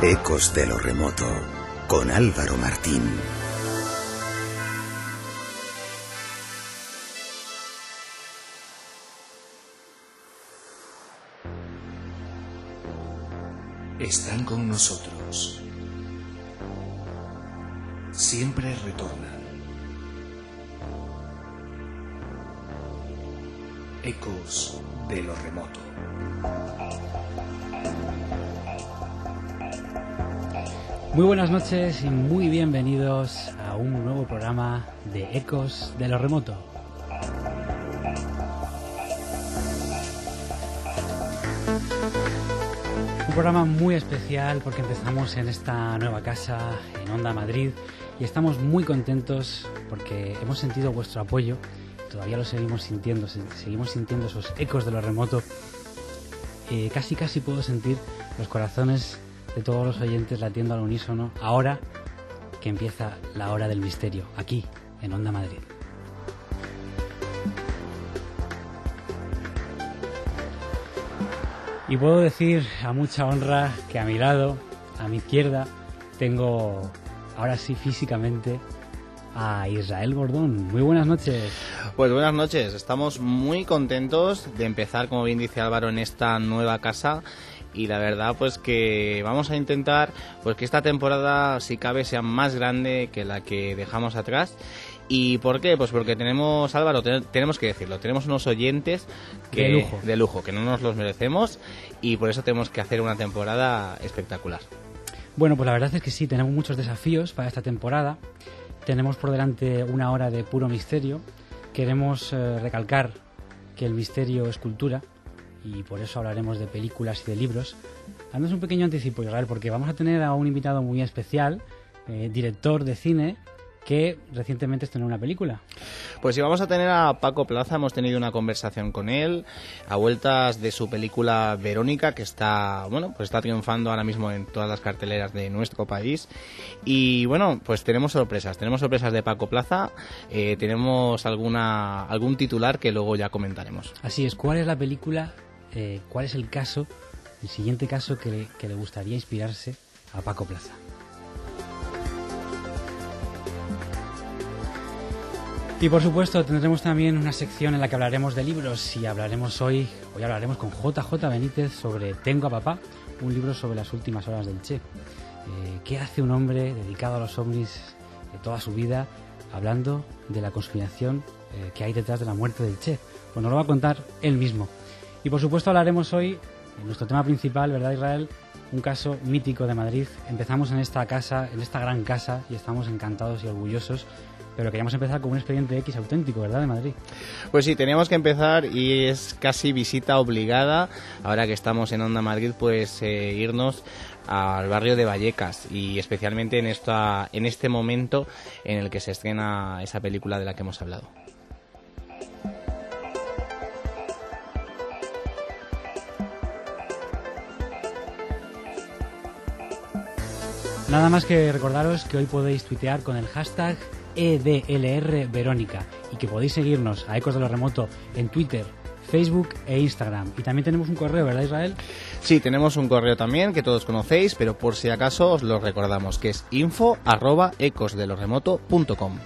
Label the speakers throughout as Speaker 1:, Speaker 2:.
Speaker 1: Ecos de lo remoto, con Álvaro Martín.
Speaker 2: Están con nosotros. Siempre retornan. Ecos de lo remoto.
Speaker 3: Muy buenas noches y muy bienvenidos a un nuevo programa de Ecos de lo remoto. Un programa muy especial porque empezamos en esta nueva casa en Onda Madrid y estamos muy contentos porque hemos sentido vuestro apoyo, todavía lo seguimos sintiendo esos ecos de lo remoto. Casi puedo sentir los corazones de todos los oyentes latiendo al unísono ahora que empieza la hora del misterio, aquí en Onda Madrid. Y puedo decir a mucha honra que a mi lado, a mi izquierda, tengo ahora sí físicamente a Israel Gordón. Muy buenas noches.
Speaker 4: Pues buenas noches, estamos muy contentos de empezar, como bien dice Álvaro, en esta nueva casa. Y la verdad pues que vamos a intentar pues que esta temporada, si cabe, sea más grande que la que dejamos atrás. ¿Y por qué? Pues porque tenemos, Álvaro, tenemos que decirlo, tenemos unos oyentes de lujo, que no nos los merecemos, y por eso tenemos que hacer una temporada espectacular.
Speaker 3: Bueno, pues la verdad es que sí, tenemos muchos desafíos para esta temporada. Tenemos por delante una hora de puro misterio. Queremos recalcar que el misterio es cultura, y por eso hablaremos de películas y de libros. Dándonos un pequeño anticipo, Israel, porque vamos a tener a un invitado muy especial, director de cine, que recientemente estrenó una película.
Speaker 4: Pues sí, vamos a tener a Paco Plaza, hemos tenido una conversación con él a vueltas de su película Verónica, que está, bueno, pues está triunfando ahora mismo en todas las carteleras de nuestro país. Y bueno, pues tenemos sorpresas de Paco Plaza, tenemos algún titular que luego ya comentaremos.
Speaker 3: Así es, ¿cuál es la película, cuál es el caso, el siguiente caso que le gustaría inspirarse a Paco Plaza? Y por supuesto tendremos también una sección en la que hablaremos de libros y hoy hablaremos con JJ Benítez sobre Tengo a papá, un libro sobre las últimas horas del Che. ¿Qué hace un hombre dedicado a los ovnis de toda su vida hablando de la conspiración que hay detrás de la muerte del Che? Pues nos lo va a contar él mismo. Y por supuesto hablaremos hoy, en nuestro tema principal, ¿verdad, Israel? Un caso mítico de Madrid. Empezamos en esta casa, en esta gran casa, y estamos encantados y orgullosos. Pero queríamos empezar con un expediente X auténtico, ¿verdad, de Madrid?
Speaker 4: Pues sí, teníamos que empezar y es casi visita obligada, ahora que estamos en Onda Madrid, pues irnos al barrio de Vallecas y especialmente en este momento en el que se estrena esa película de la que hemos hablado.
Speaker 3: Nada más que recordaros que hoy podéis tuitear con el hashtag EDLR Verónica y que podéis seguirnos a Ecos de lo Remoto en Twitter, Facebook e Instagram. Y también tenemos un correo, ¿verdad, Israel?
Speaker 4: Sí, tenemos un correo también que todos conocéis, pero por si acaso os lo recordamos, que es info@ecosdelorremoto.com.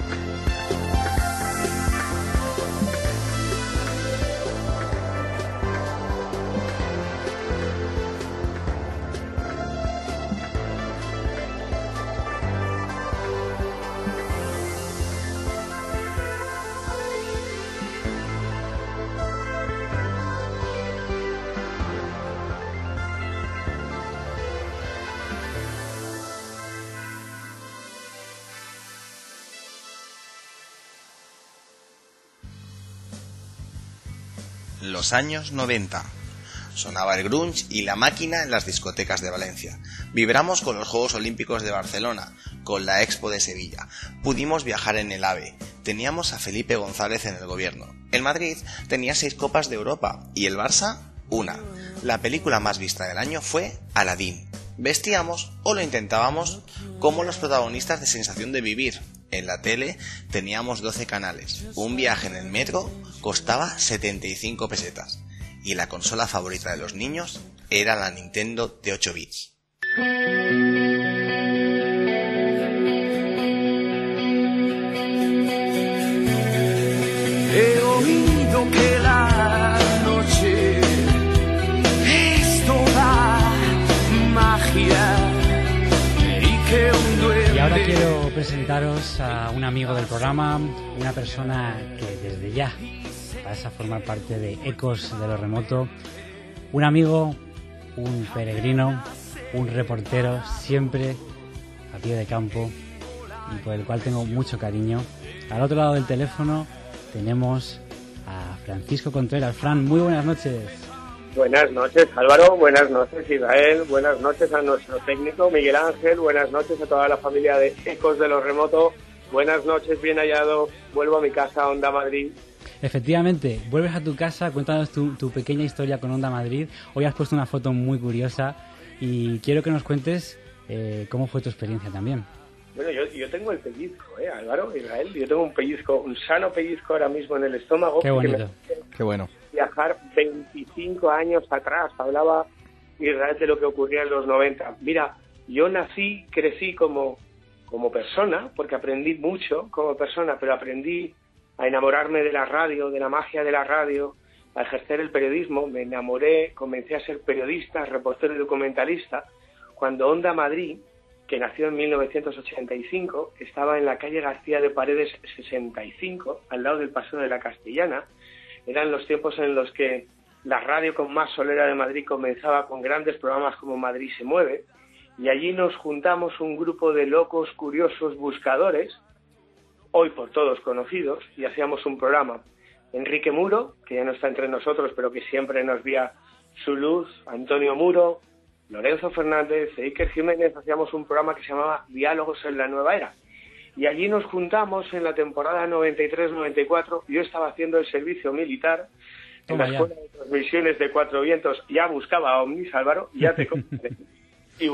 Speaker 5: Los años 90. Sonaba el grunge y la máquina en las discotecas de Valencia. Vibramos con los Juegos Olímpicos de Barcelona, con la Expo de Sevilla. Pudimos viajar en el AVE. Teníamos a Felipe González en el gobierno. El Madrid tenía 6 Copas de Europa y el Barça, 1. La película más vista del año fue Aladín. Vestíamos, o lo intentábamos, como los protagonistas de Sensación de Vivir. En la tele teníamos 12 canales. Un viaje en el metro costaba 75 pesetas. Y la consola favorita de los niños era la Nintendo de 8 bits.
Speaker 6: He oído que la noche es toda magia y que un duende...
Speaker 3: Y ahora quiero presentaros a un amigo del programa, una persona que desde ya vas a formar parte de Ecos de lo Remoto, un amigo, un peregrino, un reportero siempre a pie de campo y por el cual tengo mucho cariño. Al otro lado del teléfono tenemos a Francisco Contreras. Fran, muy buenas noches.
Speaker 7: Buenas noches, Álvaro. Buenas noches, Israel. Buenas noches a nuestro técnico, Miguel Ángel. Buenas noches a toda la familia de Ecos de lo Remoto. Buenas noches, bien hallado. Vuelvo a mi casa, Onda Madrid.
Speaker 3: Efectivamente, vuelves a tu casa, cuéntanos tu pequeña historia con Onda Madrid. Hoy has puesto una foto muy curiosa y quiero que nos cuentes cómo fue tu experiencia también.
Speaker 7: Bueno, yo tengo el pellizco, Álvaro, Israel. Yo tengo un pellizco, un sano pellizco ahora mismo en el estómago.
Speaker 3: Qué bonito.
Speaker 4: Qué bueno.
Speaker 7: Viajar 25 años atrás. Hablaba Israel de lo que ocurría en los 90. Mira, yo nací, crecí como persona, porque aprendí mucho como persona, pero aprendí a enamorarme de la radio, de la magia de la radio, a ejercer el periodismo. Me enamoré, comencé a ser periodista, reportero y documentalista, cuando Onda Madrid, que nació en 1985, estaba en la calle García de Paredes 65, al lado del Paseo de la Castellana. Eran los tiempos en los que la radio con más solera de Madrid comenzaba con grandes programas como Madrid se mueve, y allí nos juntamos un grupo de locos, curiosos, buscadores, hoy por todos conocidos, y hacíamos un programa. Enrique Muro, que ya no está entre nosotros, pero que siempre nos vía su luz, Antonio Muro, Lorenzo Fernández, Iker Jiménez, hacíamos un programa que se llamaba Diálogos en la Nueva Era. Y allí nos juntamos en la temporada 93-94. Yo estaba haciendo el servicio militar en la Escuela de Transmisiones de Cuatro Vientos. Ya buscaba ovnis, Álvaro, ya te conté. Y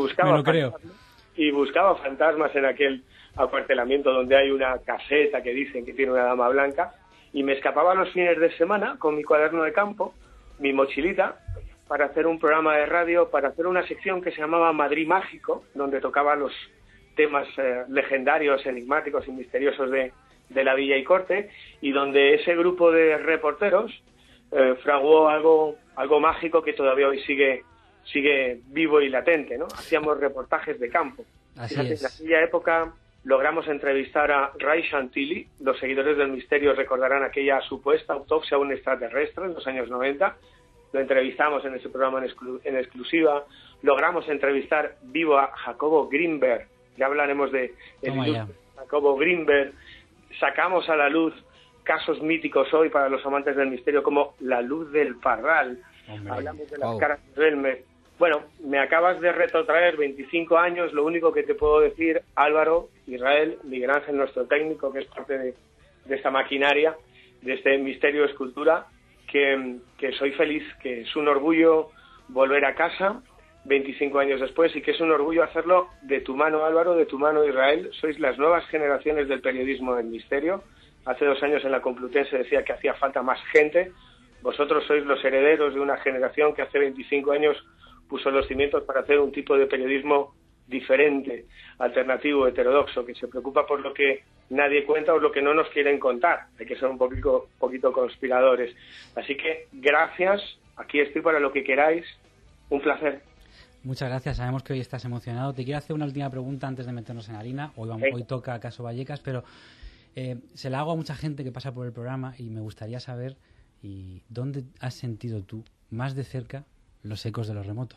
Speaker 7: buscaba fantasmas en aquel acuartelamiento donde hay una caseta que dicen que tiene una dama blanca. Y me escapaba los fines de semana con mi cuaderno de campo, mi mochilita, para hacer un programa de radio, para hacer una sección que se llamaba Madrid Mágico, donde tocaba los temas legendarios, enigmáticos y misteriosos de la Villa y Corte, y donde ese grupo de reporteros fraguó algo mágico que todavía hoy sigue vivo y latente, ¿no? Hacíamos reportajes de campo. Fíjate, en aquella época logramos entrevistar a Ray Chantilly. Los seguidores del misterio recordarán aquella supuesta autopsia a un extraterrestre en los años 90. Lo entrevistamos en ese programa en exclusiva. Logramos entrevistar vivo a Jacobo Greenberg. Ya hablaremos de Jacobo Greenberg. Sacamos a la luz casos míticos hoy para los amantes del misterio, como la luz del Parral. Hombre, hablamos de las caras de Belmer. Bueno, me acabas de retrotraer 25 años. Lo único que te puedo decir, Álvaro, Israel, Miguel Ángel, nuestro técnico, que es parte de esta maquinaria, de este Misterio Escultura, que soy feliz, que es un orgullo volver a casa 25 años después, y que es un orgullo hacerlo de tu mano, Álvaro, de tu mano, Israel. Sois las nuevas generaciones del periodismo del misterio. Hace 2 años en la Complutense decía que hacía falta más gente. Vosotros sois los herederos de una generación que hace 25 años puso los cimientos para hacer un tipo de periodismo diferente, alternativo, heterodoxo, que se preocupa por lo que nadie cuenta o lo que no nos quieren contar. Hay que ser un poquito conspiradores. Así que gracias, aquí estoy para lo que queráis. Un placer.
Speaker 3: Muchas gracias, sabemos que hoy estás emocionado. Te quiero hacer una última pregunta antes de meternos en harina. Hoy toca Caso Vallecas, pero se la hago a mucha gente que pasa por el programa y me gustaría saber ¿dónde has sentido tú más de cerca los ecos de lo remoto?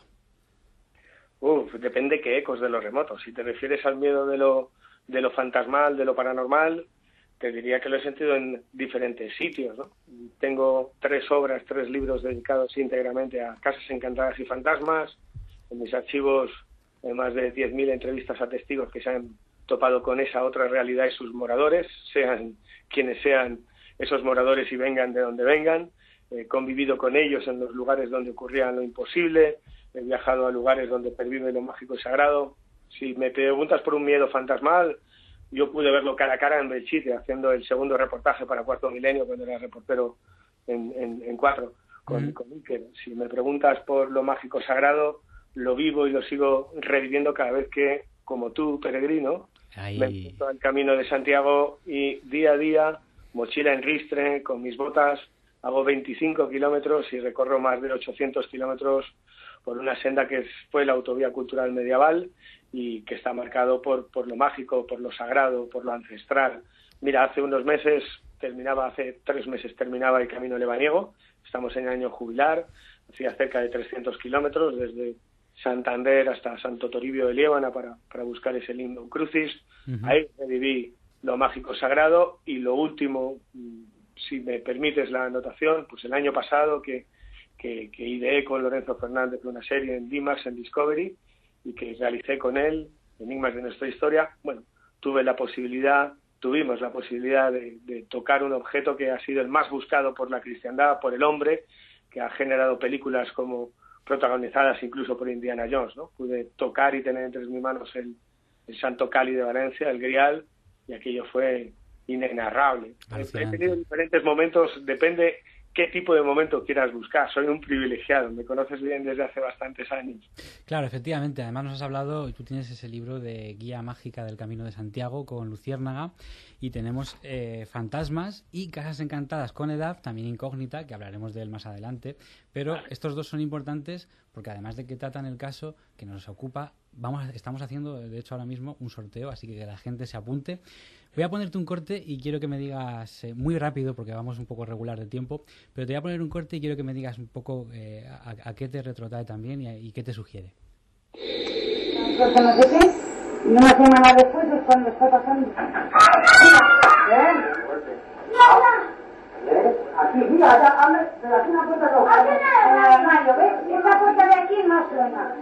Speaker 7: Depende qué ecos de lo remoto. Si te refieres al miedo de lo fantasmal, de lo paranormal, te diría que lo he sentido en diferentes sitios, ¿no? Tengo 3 libros dedicados íntegramente a casas encantadas y fantasmas. En mis archivos más de 10.000 entrevistas a testigos que se han topado con esa otra realidad y sus moradores, sean quienes sean esos moradores y vengan de donde vengan. He convivido con ellos en los lugares donde ocurría lo imposible. He viajado a lugares donde pervive lo mágico y sagrado. Si me preguntas por un miedo fantasmal, yo pude verlo cara a cara en Belchite, haciendo el segundo reportaje para Cuarto Milenio, cuando era reportero en 4, con Iker. Si me preguntas por lo mágico sagrado, lo vivo y lo sigo reviviendo cada vez que, como tú, peregrino, me meto al Camino de Santiago y día a día, mochila en ristre, con mis botas, hago 25 kilómetros y recorro más de 800 kilómetros por una senda que fue la Autovía Cultural Medieval y que está marcado por lo mágico, por lo sagrado, por lo ancestral. Mira, hace 3 meses terminaba el Camino Lebaniego, estamos en el año jubilar, hacía cerca de 300 kilómetros desde Santander hasta Santo Toribio de Liébana para buscar ese Lignum Crucis. Ahí viví lo mágico sagrado y lo último, si me permites la anotación, pues el año pasado que ideé con Lorenzo Fernández una serie en D-Max, en Discovery, y que realicé con él, Enigmas de nuestra historia. Bueno, tuvimos la posibilidad de tocar un objeto que ha sido el más buscado por la cristiandad, por el hombre, que ha generado películas como protagonizadas incluso por Indiana Jones, ¿no? Pude tocar y tener entre mis manos el Santo Cáliz de Valencia, el Grial, y aquello fue inenarrable. He tenido diferentes momentos, depende qué tipo de momento quieras buscar. Soy un privilegiado, me conoces bien desde hace bastantes años.
Speaker 3: Claro, efectivamente. Además nos has hablado, y tú tienes ese libro de Guía Mágica del Camino de Santiago con Luciérnaga, y tenemos Fantasmas y Casas Encantadas con Edad, también incógnita, que hablaremos de él más adelante. Pero estos dos son importantes porque además de que tratan el caso que nos ocupa, estamos haciendo, de hecho ahora mismo, un sorteo, así que la gente se apunte. Voy a ponerte un corte y quiero que me digas, muy rápido porque vamos un poco regular de tiempo, pero te voy a poner un corte y quiero que me digas un poco a qué te retrotrae también y qué te sugiere.
Speaker 8: Porque no sé qué, y una semana después es cuando está pasando. Aquí, mira, pero aquí una puerta roja. En el armario, ¿ves? Esta puerta de aquí no suena.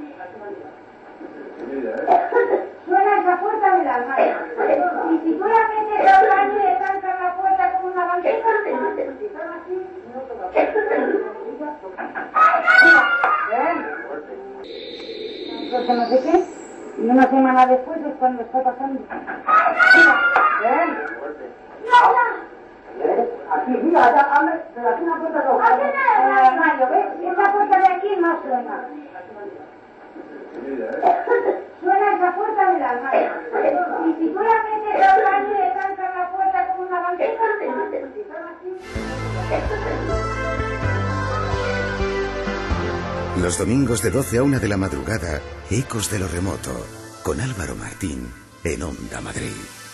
Speaker 8: Suena esa puerta del armario. Y si tú la metes al baño y le trancas la puerta como una banqueta, porque no sé qué, y una semana después es cuando está pasando. Aquí, mira, pero aquí una puerta roja. En el armario, ¿ves? Esta puerta de aquí no suena. Suena esa puerta del armario. Y si tú la metes al baño y le trancas la puerta como una banqueta,
Speaker 1: Los domingos de 12 a 1 de la madrugada, Ecos de lo Remoto, con Álvaro Martín, en Onda Madrid.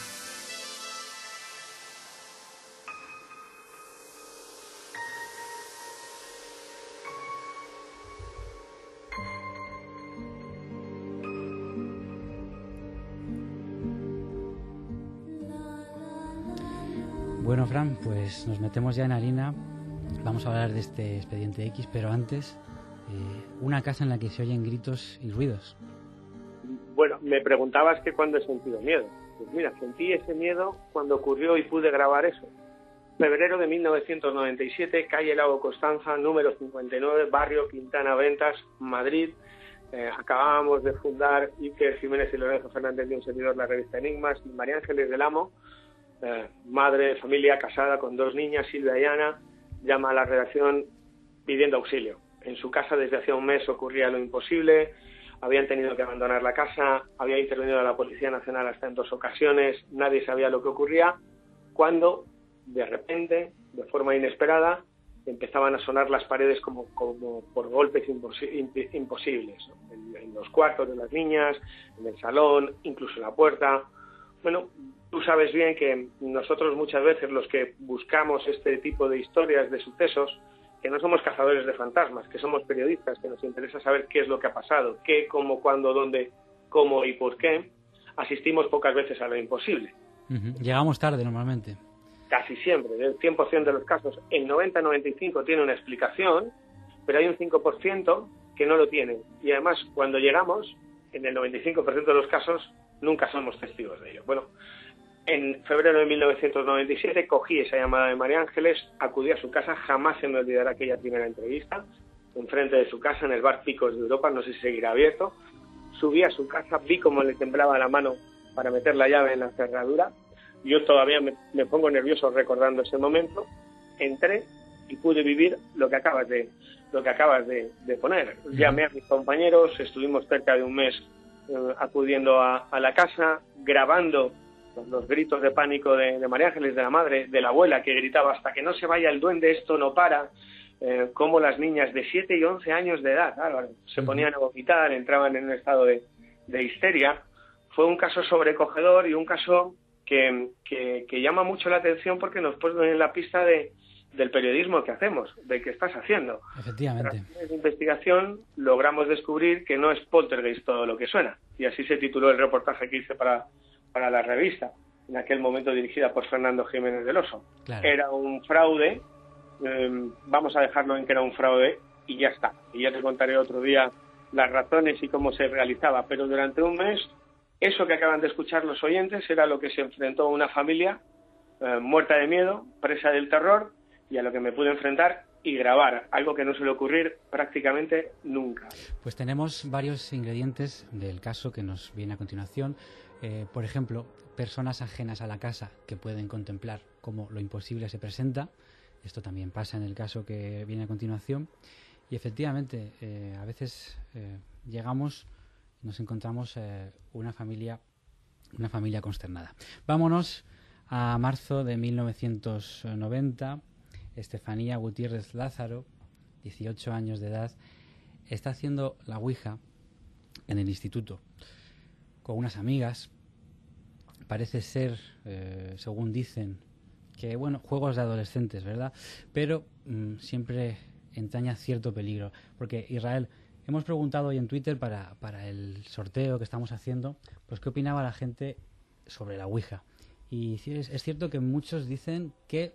Speaker 3: Bueno, Fran, pues nos metemos ya en harina. Vamos a hablar de este expediente X, pero antes, una casa en la que se oyen gritos y ruidos.
Speaker 7: Bueno, me preguntabas que cuándo he sentido miedo. Pues mira, sentí ese miedo cuando ocurrió y pude grabar eso. Febrero de 1997, calle Lago Constanza, número 59, barrio Quintana Ventas, Madrid. Acabábamos de fundar Iker Jiménez y Lorenzo Fernández, de un servidor, la revista Enigmas, y María Ángeles del Amo, madre de familia, casada con 2 niñas, Silvia y Ana, llama a la redacción pidiendo auxilio. En su casa desde hacía un mes ocurría lo imposible, habían tenido que abandonar la casa, había intervenido la Policía Nacional hasta en 2 ocasiones, nadie sabía lo que ocurría, cuando de repente, de forma inesperada, empezaban a sonar las paredes como por golpes imposibles, ¿no? En los cuartos de las niñas, en el salón, incluso en la puerta. Bueno, tú sabes bien que nosotros muchas veces, los que buscamos este tipo de historias, de sucesos, que no somos cazadores de fantasmas, que somos periodistas, que nos interesa saber qué es lo que ha pasado, qué, cómo, cuándo, dónde, cómo y por qué, asistimos pocas veces a lo imposible.
Speaker 3: Llegamos tarde normalmente.
Speaker 7: Casi siempre, del 100% de los casos, el 90-95 tiene una explicación, pero hay un 5% que no lo tiene. Y además, cuando llegamos, en el 95% de los casos, nunca somos testigos de ello. Bueno, en febrero de 1997 cogí esa llamada de María Ángeles, acudí a su casa, jamás se me olvidará aquella primera entrevista, enfrente de su casa, en el bar Picos de Europa, no sé si seguirá abierto. Subí a su casa, vi cómo le temblaba la mano para meter la llave en la cerradura. Yo todavía me pongo nervioso recordando ese momento. Entré y pude vivir lo que acabas de lo que acabas de poner. Llamé a mis compañeros, estuvimos cerca de un mes acudiendo a la casa, grabando los gritos de pánico de María Ángeles, de la madre, de la abuela, que gritaba: hasta que no se vaya el duende esto no para. Cómo las niñas de 7 y 11 años de edad, claro, se ponían a vomitar, entraban en un estado de histeria. Fue un caso sobrecogedor y un caso que llama mucho la atención, porque nos pone en la pista del periodismo que hacemos, de qué estás haciendo.
Speaker 3: Efectivamente.
Speaker 7: Tras de investigación logramos descubrir que no es poltergeist todo lo que suena, y así se tituló el reportaje que hice para la revista, en aquel momento dirigida por Fernando Jiménez del Oso.
Speaker 3: Claro.
Speaker 7: Era un fraude, vamos a dejarlo en que era un fraude y ya está. Y ya te contaré otro día las razones y cómo se realizaba. Pero durante un mes, eso que acaban de escuchar los oyentes era lo que se enfrentó una familia muerta de miedo, presa del terror, y a lo que me pude enfrentar y grabar, algo que no suele ocurrir prácticamente nunca.
Speaker 3: Pues tenemos varios ingredientes del caso que nos viene a continuación. Por ejemplo, personas ajenas a la casa que pueden contemplar cómo lo imposible se presenta. Esto también pasa en el caso que viene a continuación. Y efectivamente, a veces llegamos, nos encontramos una familia consternada. Vámonos a marzo de 1990. Estefanía Gutiérrez Lázaro, 18 años de edad, está haciendo la ouija en el instituto con unas amigas. Parece ser, según dicen, que bueno, juegos de adolescentes, ¿verdad? Pero siempre entraña cierto peligro, porque Israel, hemos preguntado hoy en Twitter para el sorteo que estamos haciendo, pues qué opinaba la gente sobre la ouija. Y es cierto que muchos dicen que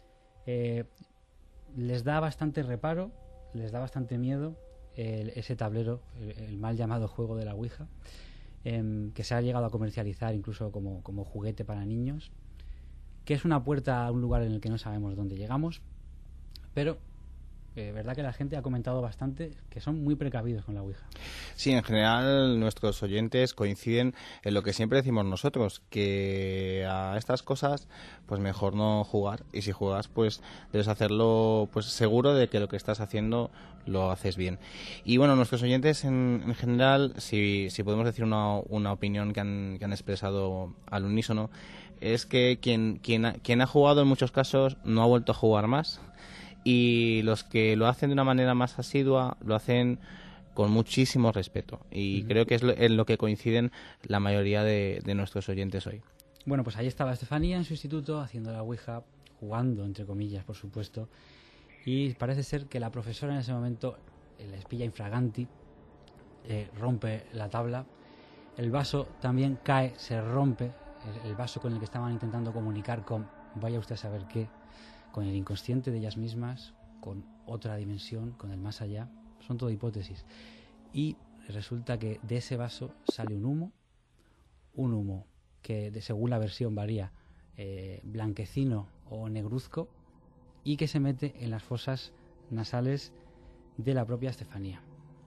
Speaker 3: les da bastante reparo, les da bastante miedo ese tablero, el mal llamado juego de la ouija, que se ha llegado a comercializar incluso como juguete para niños, que es una puerta a un lugar en el que no sabemos dónde llegamos, pero verdad que la gente ha comentado bastante que son muy precavidos con la ouija.
Speaker 4: Sí, en general nuestros oyentes coinciden en lo que siempre decimos nosotros, que a estas cosas pues mejor no jugar, y si juegas pues debes hacerlo pues seguro de que lo que estás haciendo lo haces bien. Y bueno, nuestros oyentes en general, si podemos decir una opinión que han expresado al unísono, es que quien ha jugado en muchos casos no ha vuelto a jugar más, y los que lo hacen de una manera más asidua lo hacen con muchísimo respeto, y creo que es en lo que coinciden la mayoría de nuestros oyentes hoy.
Speaker 3: Bueno, pues ahí estaba Estefanía en su instituto haciendo la ouija, jugando entre comillas, por supuesto, y parece ser que la profesora en ese momento les pilla infraganti, rompe la tabla, el vaso también cae, se rompe, el vaso con el que estaban intentando comunicar con vaya usted a saber qué, con el inconsciente de ellas mismas, con otra dimensión, con el más allá. Son todo hipótesis. Y resulta que de ese vaso sale un humo que según la versión varía, blanquecino o negruzco, y que se mete en las fosas nasales de la propia Estefanía.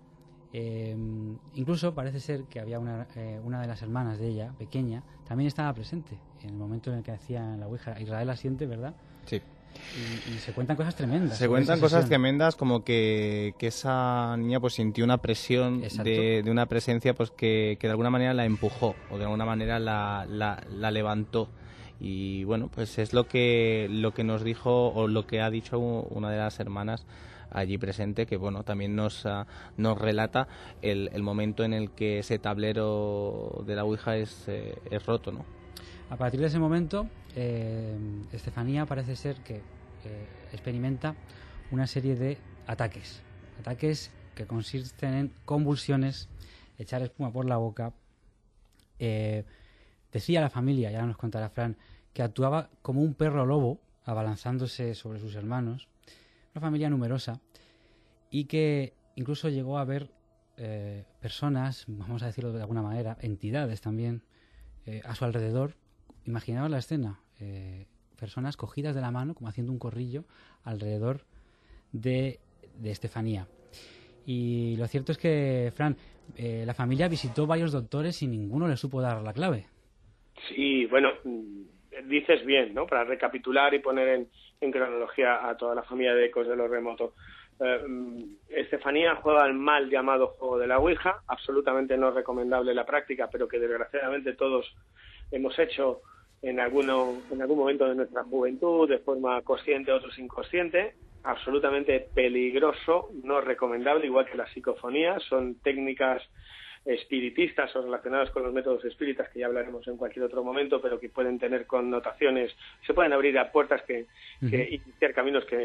Speaker 3: Incluso parece ser que había una de las hermanas de ella, pequeña, también estaba presente en el momento en el que hacían la ouija. Israel asiente, ¿verdad?
Speaker 4: Sí.
Speaker 3: Y se cuentan cosas tremendas.
Speaker 4: Se cuentan cosas tremendas, como que esa niña pues sintió una presión de una presencia pues que de alguna manera la empujó, o de alguna manera la levantó. Y bueno, pues es lo que nos dijo, o lo que ha dicho una de las hermanas allí presente, que bueno, también nos relata el momento en el que ese tablero de la ouija es roto, ¿no?
Speaker 3: A partir de ese momento, Estefanía parece ser que experimenta una serie de ataques que consisten en convulsiones, echar espuma por la boca. Decía la familia, ya nos contará Fran, que actuaba como un perro lobo, abalanzándose sobre sus hermanos, una familia numerosa, y que incluso llegó a ver personas, vamos a decirlo de alguna manera, entidades también, a su alrededor. Imaginaos la escena, personas cogidas de la mano, como haciendo un corrillo alrededor de Estefanía. Y lo cierto es que, Fran, la familia visitó varios doctores y ninguno le supo dar la clave.
Speaker 7: Sí, bueno, dices bien, ¿no? Para recapitular y poner en cronología a toda la familia de Ecos de lo Remoto. Estefanía juega al mal llamado juego de la Ouija, absolutamente no recomendable la práctica, pero que desgraciadamente todos hemos hecho en algún momento de nuestra juventud, de forma consciente, otros inconsciente. Absolutamente peligroso, no recomendable, igual que las psicofonías. Son técnicas espiritistas o relacionadas con los métodos espíritas, que ya hablaremos en cualquier otro momento, pero que pueden tener connotaciones, se pueden abrir a puertas que iniciar caminos que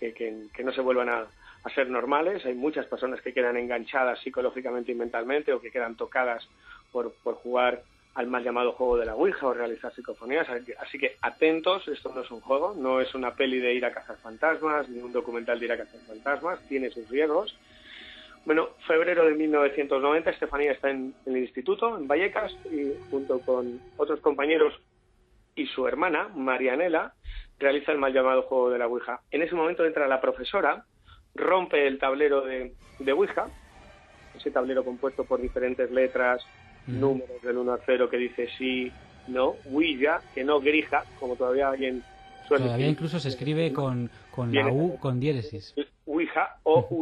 Speaker 7: no se vuelvan a ser normales. Hay muchas personas que quedan enganchadas psicológicamente y mentalmente, o que quedan tocadas por jugar al mal llamado juego de la Ouija o realizar psicofonías. Así que atentos, esto no es un juego, no es una peli de ir a cazar fantasmas, ni un documental de ir a cazar fantasmas, tiene sus riesgos. Bueno, febrero de 1990, Estefanía está en el instituto, en Vallecas, y junto con otros compañeros y su hermana, Marianela, realiza el mal llamado juego de la Ouija. En ese momento entra la profesora, rompe el tablero de Ouija, ese tablero compuesto por diferentes letras, números del 1 al 0, que dice sí, no, Ouija, que no grija, como todavía alguien suele
Speaker 3: Todavía
Speaker 7: decir.
Speaker 3: incluso se escribe con la U con diéresis.
Speaker 7: Ouija,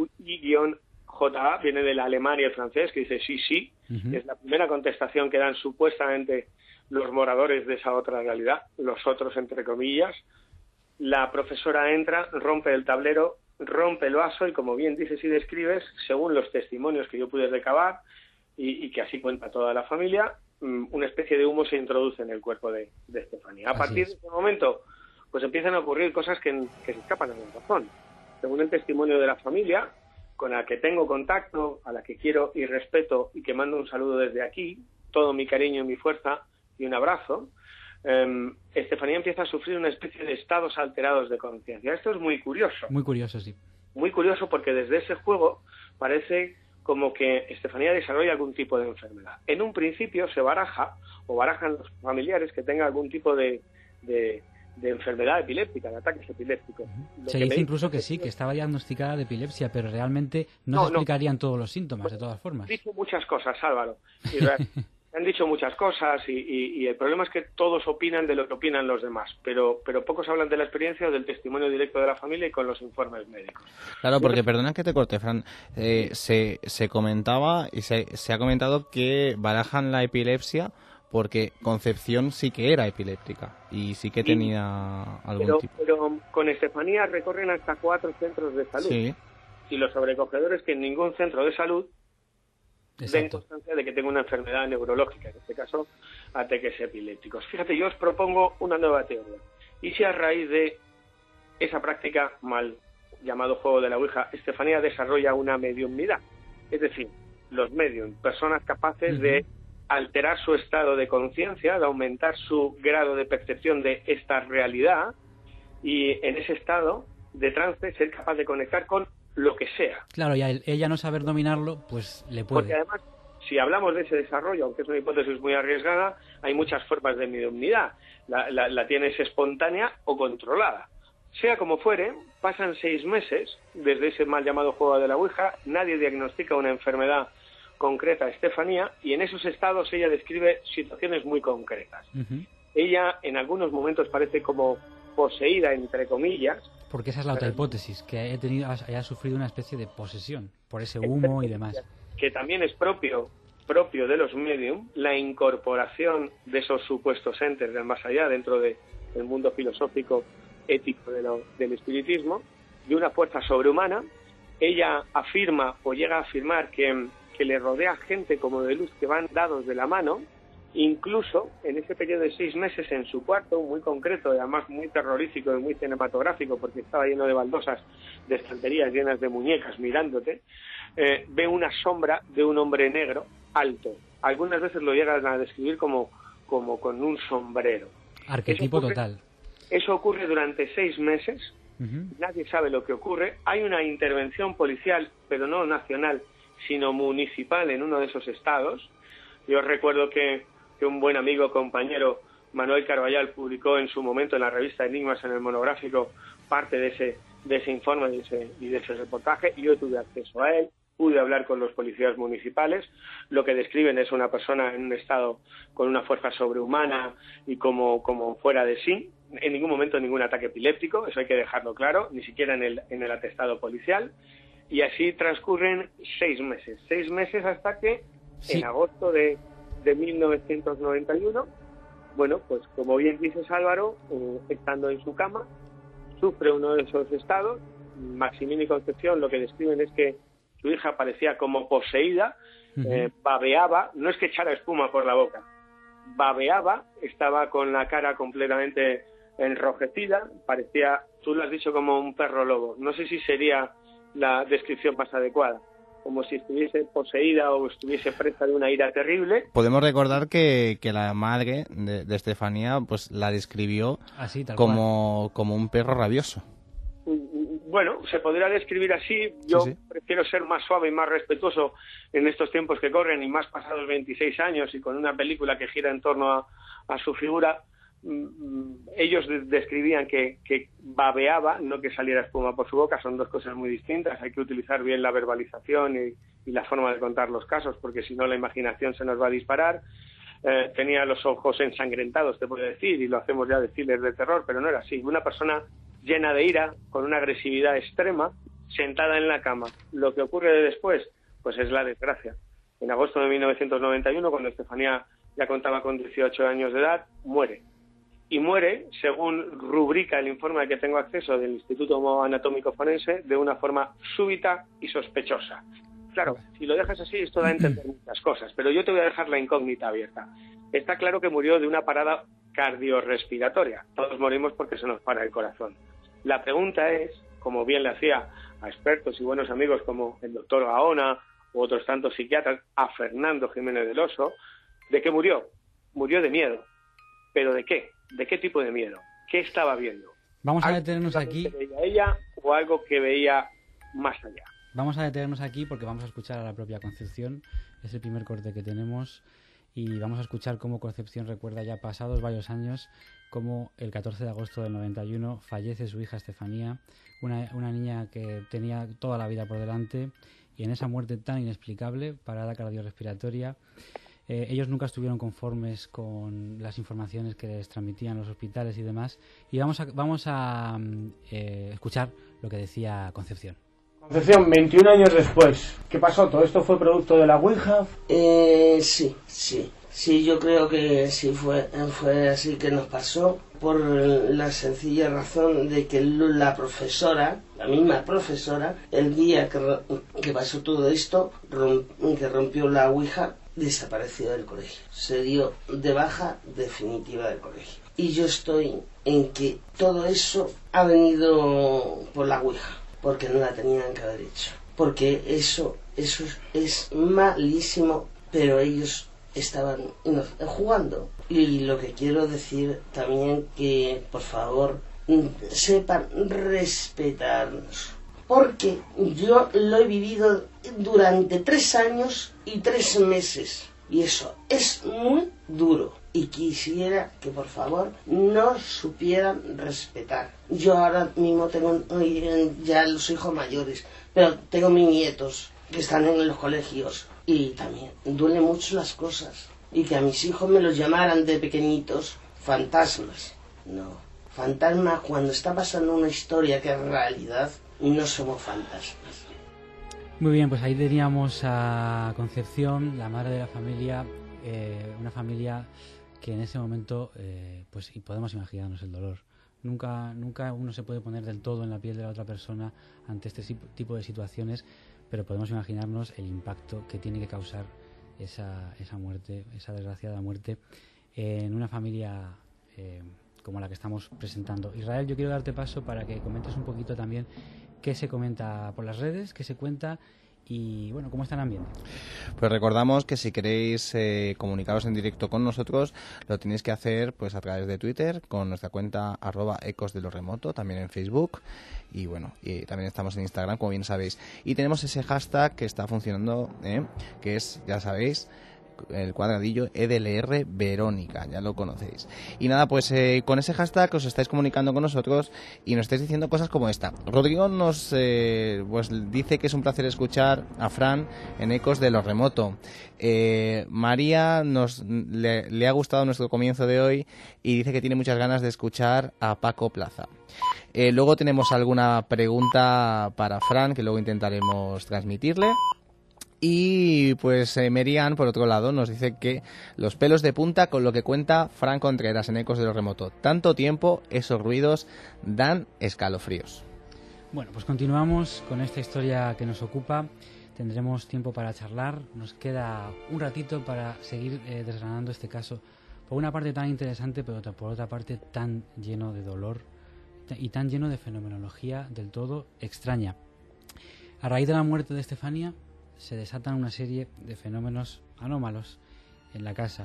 Speaker 7: O-U-I-J-A, viene del alemán y el francés, que dice sí, sí. Es la primera contestación que dan supuestamente los moradores de esa otra realidad, los otros entre comillas. La profesora entra, rompe el tablero, rompe el vaso y, como bien dices y describes, según los testimonios que yo pude recabar y que así cuenta toda la familia, una especie de humo se introduce en el cuerpo de Estefanía. A partir de ese momento, pues empiezan a ocurrir cosas que se escapan a la razón. Según el testimonio de la familia, con la que tengo contacto, a la que quiero y respeto y que mando un saludo desde aquí, todo mi cariño y mi fuerza y un abrazo, Estefanía empieza a sufrir una especie de estados alterados de conciencia. Esto es muy curioso.
Speaker 3: Muy curioso, sí.
Speaker 7: Muy curioso, porque desde ese juego parece como que Estefanía desarrolla algún tipo de enfermedad. En un principio se barajan los familiares que tengan algún tipo de enfermedad epiléptica, de ataques epilépticos.
Speaker 3: Se dice incluso que sí, que estaba diagnosticada de epilepsia, pero realmente no se explicarían todos los síntomas, de todas formas.
Speaker 7: Han dicho muchas cosas, Álvaro. Han dicho muchas cosas y el problema es que todos opinan de lo que opinan los demás, pero pocos hablan de la experiencia o del testimonio directo de la familia y con los informes médicos.
Speaker 4: Claro, porque perdona que te corte, Fran, se comentaba y se ha comentado que barajan la epilepsia porque Concepción sí que era epiléptica y sí que tenía algún tipo.
Speaker 7: Pero con Estefanía recorren hasta 4 centros de salud.
Speaker 4: Sí.
Speaker 7: Y lo sobrecogedor es que en ningún centro de salud den
Speaker 3: Exacto.
Speaker 7: constancia de que tenga una enfermedad neurológica, en este caso ataques epilépticos. Fíjate, yo os propongo una nueva teoría. ¿Y si a raíz de esa práctica mal llamado juego de la Ouija, Estefanía desarrolla una mediumnidad? Es decir, los medium, personas capaces de alterar su estado de conciencia, de aumentar su grado de percepción de esta realidad, y en ese estado de trance ser capaz de conectar con lo que sea.
Speaker 3: Claro, y a ella no saber dominarlo, pues le puede.
Speaker 7: Porque además, si hablamos de ese desarrollo, aunque es una hipótesis muy arriesgada, hay muchas formas de mediumnidad. La tienes espontánea o controlada. Sea como fuere, pasan 6 meses desde ese mal llamado juego de la Ouija, nadie diagnostica una enfermedad concreta a Estefanía, y en esos estados ella describe situaciones muy concretas. Ella en algunos momentos parece como poseída, entre comillas.
Speaker 3: Porque esa es la otra hipótesis, que haya sufrido una especie de posesión por ese humo y demás.
Speaker 7: Que también es propio de los medium, la incorporación de esos supuestos entes del más allá dentro del mundo filosófico, ético del espiritismo, de una fuerza sobrehumana. Ella afirma o llega a afirmar que le rodea gente como de luz que van dados de la mano. Incluso en ese periodo de 6 meses en su cuarto, muy concreto y además muy terrorífico y muy cinematográfico, porque estaba lleno de baldosas, de estanterías llenas de muñecas mirándote, ve una sombra de un hombre negro alto. Algunas veces lo llegan a describir como con un sombrero.
Speaker 3: Arquetipo total.
Speaker 7: Eso ocurre durante 6 meses. Nadie sabe lo que ocurre. Hay una intervención policial, pero no nacional, sino municipal en uno de esos estados. Yo recuerdo que un buen amigo, compañero, Manuel Carballal, publicó en su momento en la revista Enigmas, en el monográfico, parte de ese informe y de ese reportaje, y yo tuve acceso a él, pude hablar con los policías municipales. Lo que describen es una persona en un estado con una fuerza sobrehumana y como fuera de sí, en ningún momento ningún ataque epiléptico, eso hay que dejarlo claro, ni siquiera en el atestado policial. Y así transcurren 6 meses. 6 meses hasta que en agosto de 1991, bueno, pues como bien dices, Álvaro, estando en su cama, sufre uno de esos estados. Maximino y Concepción lo que describen es que su hija parecía como poseída, babeaba, no es que echara espuma por la boca, babeaba, estaba con la cara completamente enrojecida, parecía, tú lo has dicho, como un perro lobo. No sé si sería la descripción más adecuada, como si estuviese poseída o estuviese presa de una ira terrible.
Speaker 4: Podemos recordar que la madre de Estefanía pues la describió
Speaker 3: así,
Speaker 4: como un perro rabioso.
Speaker 7: Bueno, se podría describir así. Yo prefiero ser más suave y más respetuoso en estos tiempos que corren, y más pasados 26 años y con una película que gira en torno a su figura. Ellos describían que babeaba, no que saliera espuma por su boca. Son dos cosas muy distintas. Hay que utilizar bien la verbalización y la forma de contar los casos, porque si no la imaginación se nos va a disparar. Tenía los ojos ensangrentados, te puedo decir, y lo hacemos ya de thrillers de terror, pero no era así. Una persona llena de ira, con una agresividad extrema, sentada en la cama. Lo que ocurre después, pues es la desgracia. En agosto de 1991, cuando Estefanía ya contaba con 18 años de edad, muere. Y muere, según rubrica el informe al que tengo acceso del Instituto Anatómico Forense, de una forma súbita y sospechosa. Claro, si lo dejas así, esto da a entender muchas cosas, pero yo te voy a dejar la incógnita abierta. Está claro que murió de una parada cardiorrespiratoria. Todos morimos porque se nos para el corazón. La pregunta es, como bien le hacía a expertos y buenos amigos como el doctor Gaona u otros tantos psiquiatras, a Fernando Jiménez del Oso, ¿de qué murió? Murió de miedo. ¿Pero de qué? ¿De qué tipo de miedo? ¿Qué estaba viendo?
Speaker 3: Vamos a detenernos aquí.
Speaker 7: ¿Algo que veía ella o algo que veía más allá?
Speaker 3: Vamos a detenernos aquí porque vamos a escuchar a la propia Concepción. Es el primer corte que tenemos y vamos a escuchar cómo Concepción recuerda, ya pasados varios años, cómo el 14 de agosto del 91 fallece su hija Estefanía, una niña que tenía toda la vida por delante, y en esa muerte tan inexplicable, parada cardiorrespiratoria, ellos nunca estuvieron conformes con las informaciones que les transmitían los hospitales y demás, y vamos a escuchar lo que decía Concepción.
Speaker 9: Concepción, 21 años después, ¿qué pasó? ¿Todo esto fue producto de la Ouija?
Speaker 10: Sí, yo creo que sí fue así que nos pasó, por la sencilla razón de que la profesora, la misma profesora, el día que pasó todo esto, que rompió la Ouija, desapareció del colegio. Se dio de baja definitiva del colegio. Y yo estoy en que todo eso ha venido por la Ouija, porque no la tenían que haber hecho. Porque eso es malísimo, pero ellos estaban jugando. Y lo que quiero decir también, que por favor sepan respetarnos, porque yo lo he vivido durante 3 años y 3 meses y eso es muy duro, y quisiera que por favor nos supieran respetar. Yo ahora mismo tengo ya los hijos mayores, pero tengo mis nietos que están en los colegios, y también duele mucho las cosas, y que a mis hijos me los llamaran de pequeñitos fantasmas. No, fantasmas cuando está pasando una historia que es realidad, no somos fantasmas.
Speaker 3: Muy bien, pues ahí teníamos a Concepción, la madre de la familia, una familia que en ese momento, pues y podemos imaginarnos el dolor. Nunca uno se puede poner del todo en la piel de la otra persona ante este tipo de situaciones, pero podemos imaginarnos el impacto que tiene que causar esa muerte, esa desgraciada muerte, en una familia como la que estamos presentando. Israel, yo quiero darte paso para que comentes un poquito también qué se comenta por las redes, qué se cuenta y, bueno, cómo está el ambiente.
Speaker 4: Pues recordamos que si queréis comunicaros en directo con nosotros, lo tenéis que hacer pues a través de Twitter, con nuestra cuenta @ecosdeloremoto, también en Facebook, y bueno, y también estamos en Instagram, como bien sabéis. Y tenemos ese hashtag que está funcionando, que es, ya sabéis, el cuadradillo EDLR Verónica, ya lo conocéis. Y nada, pues con ese hashtag os estáis comunicando con nosotros y nos estáis diciendo cosas como esta. Rodrigo nos pues dice que es un placer escuchar a Fran en Ecos de lo Remoto. María le ha gustado nuestro comienzo de hoy y dice que tiene muchas ganas de escuchar a Paco Plaza. Luego tenemos alguna pregunta para Fran que luego intentaremos transmitirle. Y pues Merian, por otro lado, nos dice que los pelos de punta con lo que cuenta Fran Contreras en Ecos de lo Remoto. Tanto tiempo, esos ruidos dan escalofríos.
Speaker 3: Bueno, pues continuamos con esta historia que nos ocupa. Tendremos tiempo para charlar. Nos queda un ratito para seguir desgranando este caso. Por una parte tan interesante, pero por otra parte tan lleno de dolor y tan lleno de fenomenología del todo extraña. A raíz de la muerte de Estefanía se desatan una serie de fenómenos anómalos en la casa.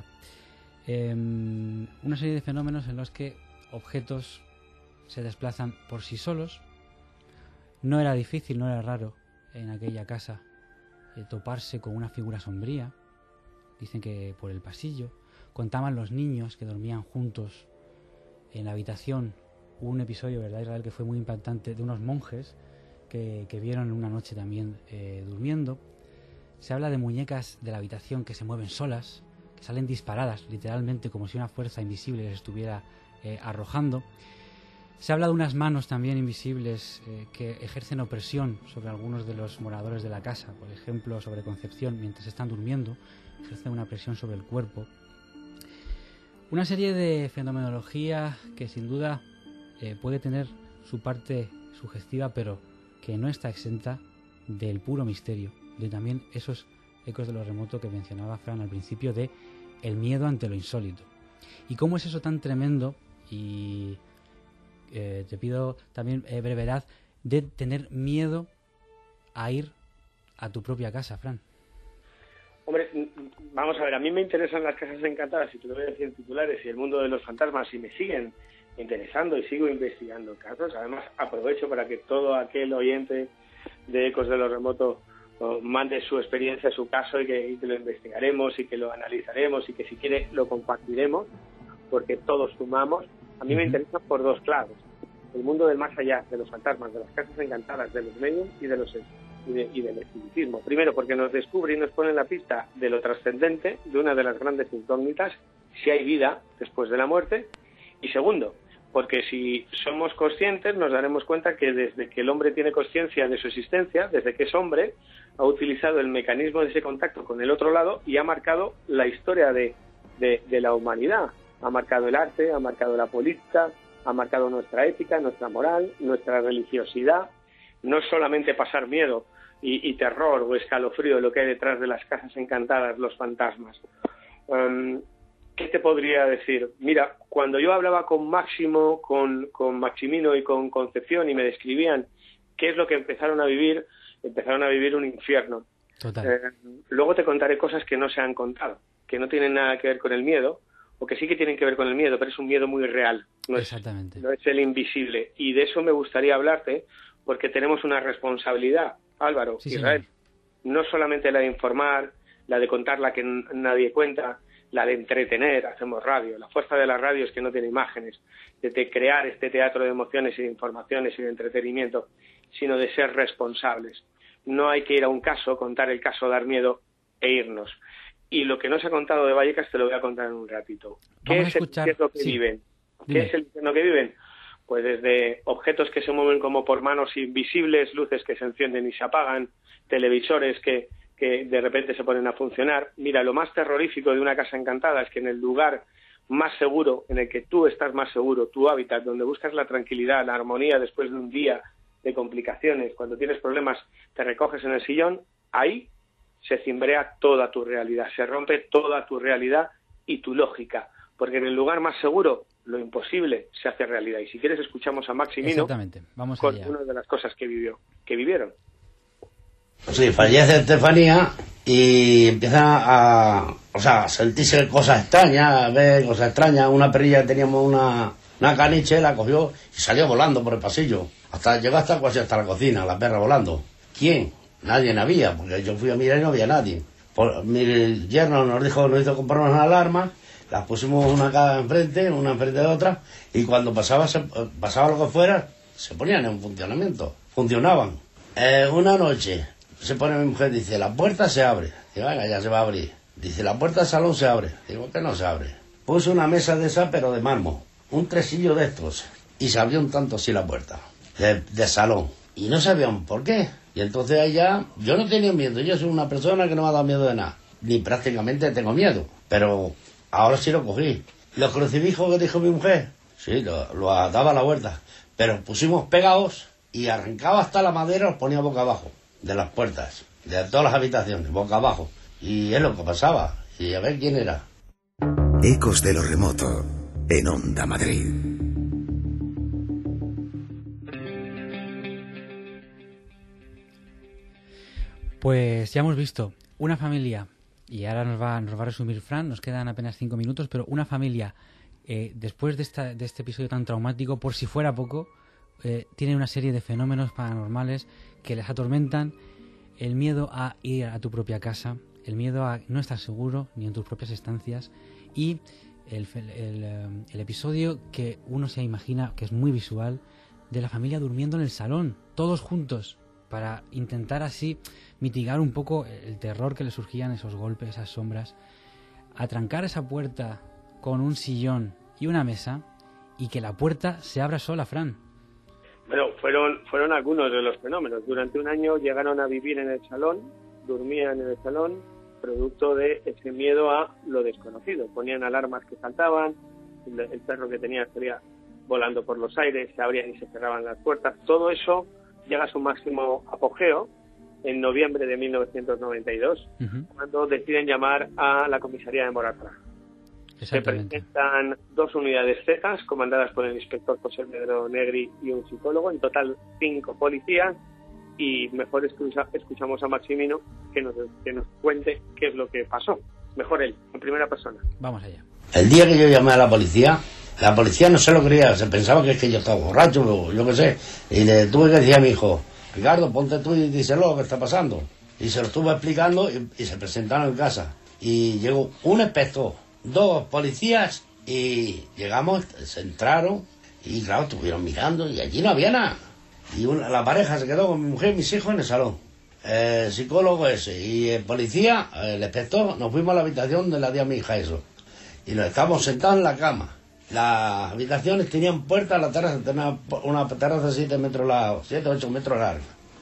Speaker 3: Una serie de fenómenos en los que objetos se desplazan por sí solos. No era difícil, no era raro en aquella casa toparse con una figura sombría. Dicen que por el pasillo. Contaban los niños que dormían juntos en la habitación. Hubo un episodio, ¿verdad, Israel?, que fue muy impactante, de unos monjes que vieron una noche también durmiendo. Se habla de muñecas de la habitación que se mueven solas, que salen disparadas, literalmente, como si una fuerza invisible les estuviera arrojando. Se habla de unas manos también invisibles que ejercen opresión sobre algunos de los moradores de la casa, por ejemplo, sobre Concepción, mientras están durmiendo, ejercen una presión sobre el cuerpo. Una serie de fenomenología que sin duda puede tener su parte sugestiva, pero que no está exenta del puro misterio, de también esos ecos de lo remoto que mencionaba Fran al principio, de el miedo ante lo insólito. ¿Y cómo es eso tan tremendo? Y te pido también brevedad, de tener miedo a ir a tu propia casa, Fran.
Speaker 7: Hombre, vamos a ver, a mí me interesan las casas encantadas, y te lo voy a decir en titulares, y el mundo de los fantasmas, y me siguen interesando y sigo investigando casos. Además, aprovecho para que todo aquel oyente de Ecos de lo Remoto mande su experiencia, su caso, y que lo investigaremos y que lo analizaremos y que si quiere lo compartiremos, porque todos sumamos. A mí me interesa por dos claves: el mundo del más allá, de los fantasmas, de las casas encantadas, de los medios y del espiritismo. Primero, porque nos descubre y nos pone en la pista de lo trascendente, de una de las grandes incógnitas, si hay vida después de la muerte. Y segundo, porque si somos conscientes nos daremos cuenta que desde que el hombre tiene conciencia de su existencia, desde que es hombre, ha utilizado el mecanismo de ese contacto con el otro lado y ha marcado la historia de la humanidad. Ha marcado el arte, ha marcado la política, ha marcado nuestra ética, nuestra moral, nuestra religiosidad. No es solamente pasar miedo y terror o escalofrío lo que hay detrás de las casas encantadas, los fantasmas. ¿Qué te podría decir? Mira, cuando yo hablaba con Máximo, con Maximino y con Concepción y me describían qué es lo que empezaron a vivir un infierno.
Speaker 3: Total.
Speaker 7: Luego te contaré cosas que no se han contado, que no tienen nada que ver con el miedo, o que sí que tienen que ver con el miedo, pero es un miedo muy real.
Speaker 3: Exactamente.
Speaker 7: No es el invisible. Y de eso me gustaría hablarte, porque tenemos una responsabilidad, Álvaro,
Speaker 3: sí,
Speaker 7: Israel.
Speaker 3: Señor.
Speaker 7: No solamente la de informar, la de contar la que nadie cuenta, la de entretener, hacemos radio. La fuerza de la radio es que no tiene imágenes, de crear este teatro de emociones y de informaciones y de entretenimiento, sino de ser responsables. No hay que ir a un caso, contar el caso, dar miedo e irnos. Y lo que no se ha contado de Vallecas te lo voy a contar en un ratito. ¿Qué es el infierno que viven? ¿Qué es el infierno que viven? Pues desde objetos que se mueven como por manos invisibles, luces que se encienden y se apagan, televisores que de repente se ponen a funcionar. Mira, lo más terrorífico de una casa encantada es que en el lugar más seguro, en el que tú estás más seguro, tu hábitat, donde buscas la tranquilidad, la armonía después de un día de complicaciones, cuando tienes problemas, te recoges en el sillón, ahí se cimbrea toda tu realidad, se rompe toda tu realidad y tu lógica, porque en el lugar más seguro lo imposible se hace realidad. Y si quieres escuchamos a Maximino.
Speaker 3: Exactamente. Vamos
Speaker 7: con
Speaker 3: allá.
Speaker 7: una de las cosas que vivieron.
Speaker 11: Sí, fallece Estefanía y empieza a sentirse cosas extrañas, a ver cosas extrañas. Una perrilla, teníamos una caniche, la cogió y salió volando por el pasillo. Llegó hasta la cocina, la perra volando. ¿Quién? Nadie había, porque yo fui a mirar y no había nadie. Mi yerno nos hizo comprar unas alarmas, las pusimos una enfrente de otra, y cuando pasaba lo que fuera, se ponían en funcionamiento, funcionaban. Una noche se pone mi mujer, dice, la puerta se abre. Digo, venga, ya se va a abrir. Dice, la puerta del salón se abre. Digo, que no se abre. Puse una mesa de esa, pero de mármol, un tresillo de estos, y se abrió un tanto así la puerta, de salón. Y no sabían por qué. Y entonces allá, yo no tenía miedo, yo soy una persona que no me ha dado miedo de nada, ni prácticamente tengo miedo, pero ahora sí lo cogí. Los crucifijos que dijo mi mujer, sí, lo daba a la vuelta, pero pusimos pegados y arrancaba hasta la madera, los ponía boca abajo, de las puertas, de todas las habitaciones, boca abajo. Y es lo que pasaba, y a ver quién era.
Speaker 1: Ecos de lo remoto, en Onda Madrid.
Speaker 3: Pues ya hemos visto una familia, y ahora nos va a resumir Fran, nos quedan apenas 5 minutos, pero una familia, después de este episodio tan traumático, por si fuera poco, tiene una serie de fenómenos paranormales que les atormentan, el miedo a ir a tu propia casa, el miedo a no estar seguro ni en tus propias estancias, y el episodio que uno se imagina, que es muy visual, de la familia durmiendo en el salón, todos juntos, para intentar así mitigar un poco el terror que le surgían esos golpes, esas sombras, atrancar esa puerta con un sillón y una mesa, y que la puerta se abra sola, Fran.
Speaker 7: Bueno, fueron algunos de los fenómenos. Durante un año llegaron a vivir en el salón, dormían en el salón, producto de ese miedo a lo desconocido. Ponían alarmas que saltaban, el perro que tenía estaría volando por los aires, se abrían y se cerraban las puertas. Todo eso llega a su máximo apogeo en noviembre de 1992, cuando deciden llamar a la comisaría de Moratra. Se presentan 2 unidades cejas comandadas por el inspector José Pedro Negri y un psicólogo, en total 5 policías, y mejor escuchamos a Maximino que nos cuente qué es lo que pasó. Mejor él, en primera persona.
Speaker 3: Vamos allá.
Speaker 11: El día que yo llamé a la policía no se lo creía, se pensaba que es que yo estaba borracho, o yo qué sé, y le tuve que decir a mi hijo, Ricardo, ponte tú y díselo lo que está pasando. Y se lo estuve explicando y se presentaron en casa. Y llegó un inspector, 2 policías, y llegamos, se entraron, y claro, estuvieron mirando, y allí no había nada. Y la pareja se quedó con mi mujer y mis hijos en el salón. El psicólogo ese y el policía, el inspector, nos fuimos a la habitación donde le di a mi hija eso. Y nos estábamos sentados en la cama. Las habitaciones tenían puertas a la terraza, tenía una terraza de 7 metros larga, 7 o 8 metros larga.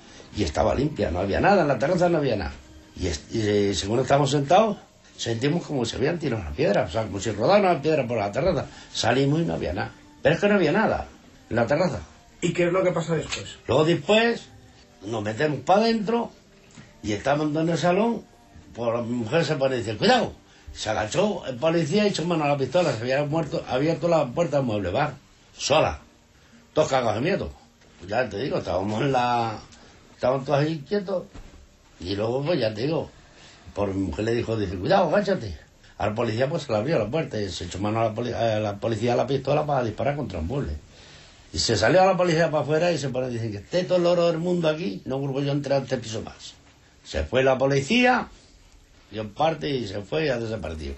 Speaker 11: Y estaba limpia, no había nada, en la terraza no había nada. Y según estábamos sentados, sentimos como si se habían tirado una piedra, o sea, como si rodara una piedra por la terraza. Salimos y no había nada. Pero es que no había nada en la terraza.
Speaker 9: ¿Y qué es lo que pasa después?
Speaker 11: Luego después nos metemos para adentro y estamos en el salón, pues mi mujer se pone y dice, cuidado. Se agachó el policía y echó mano a la pistola, se había abierto la puerta del mueble bar, sola, todos cagados de miedo. Ya te digo, estábamos todos ahí quietos, y luego pues ya te digo, por mi mujer le dijo, dice, cuidado, agáchate. Al policía pues se le abrió la puerta y se echó mano a la policía a la pistola para disparar contra un mueble. Y se salió a la policía para afuera y se pone y dice que esté todo el oro del mundo aquí, no vuelvo yo a entrar a este piso más. Se fue la policía, dio en parte y se fue y ha desaparecido.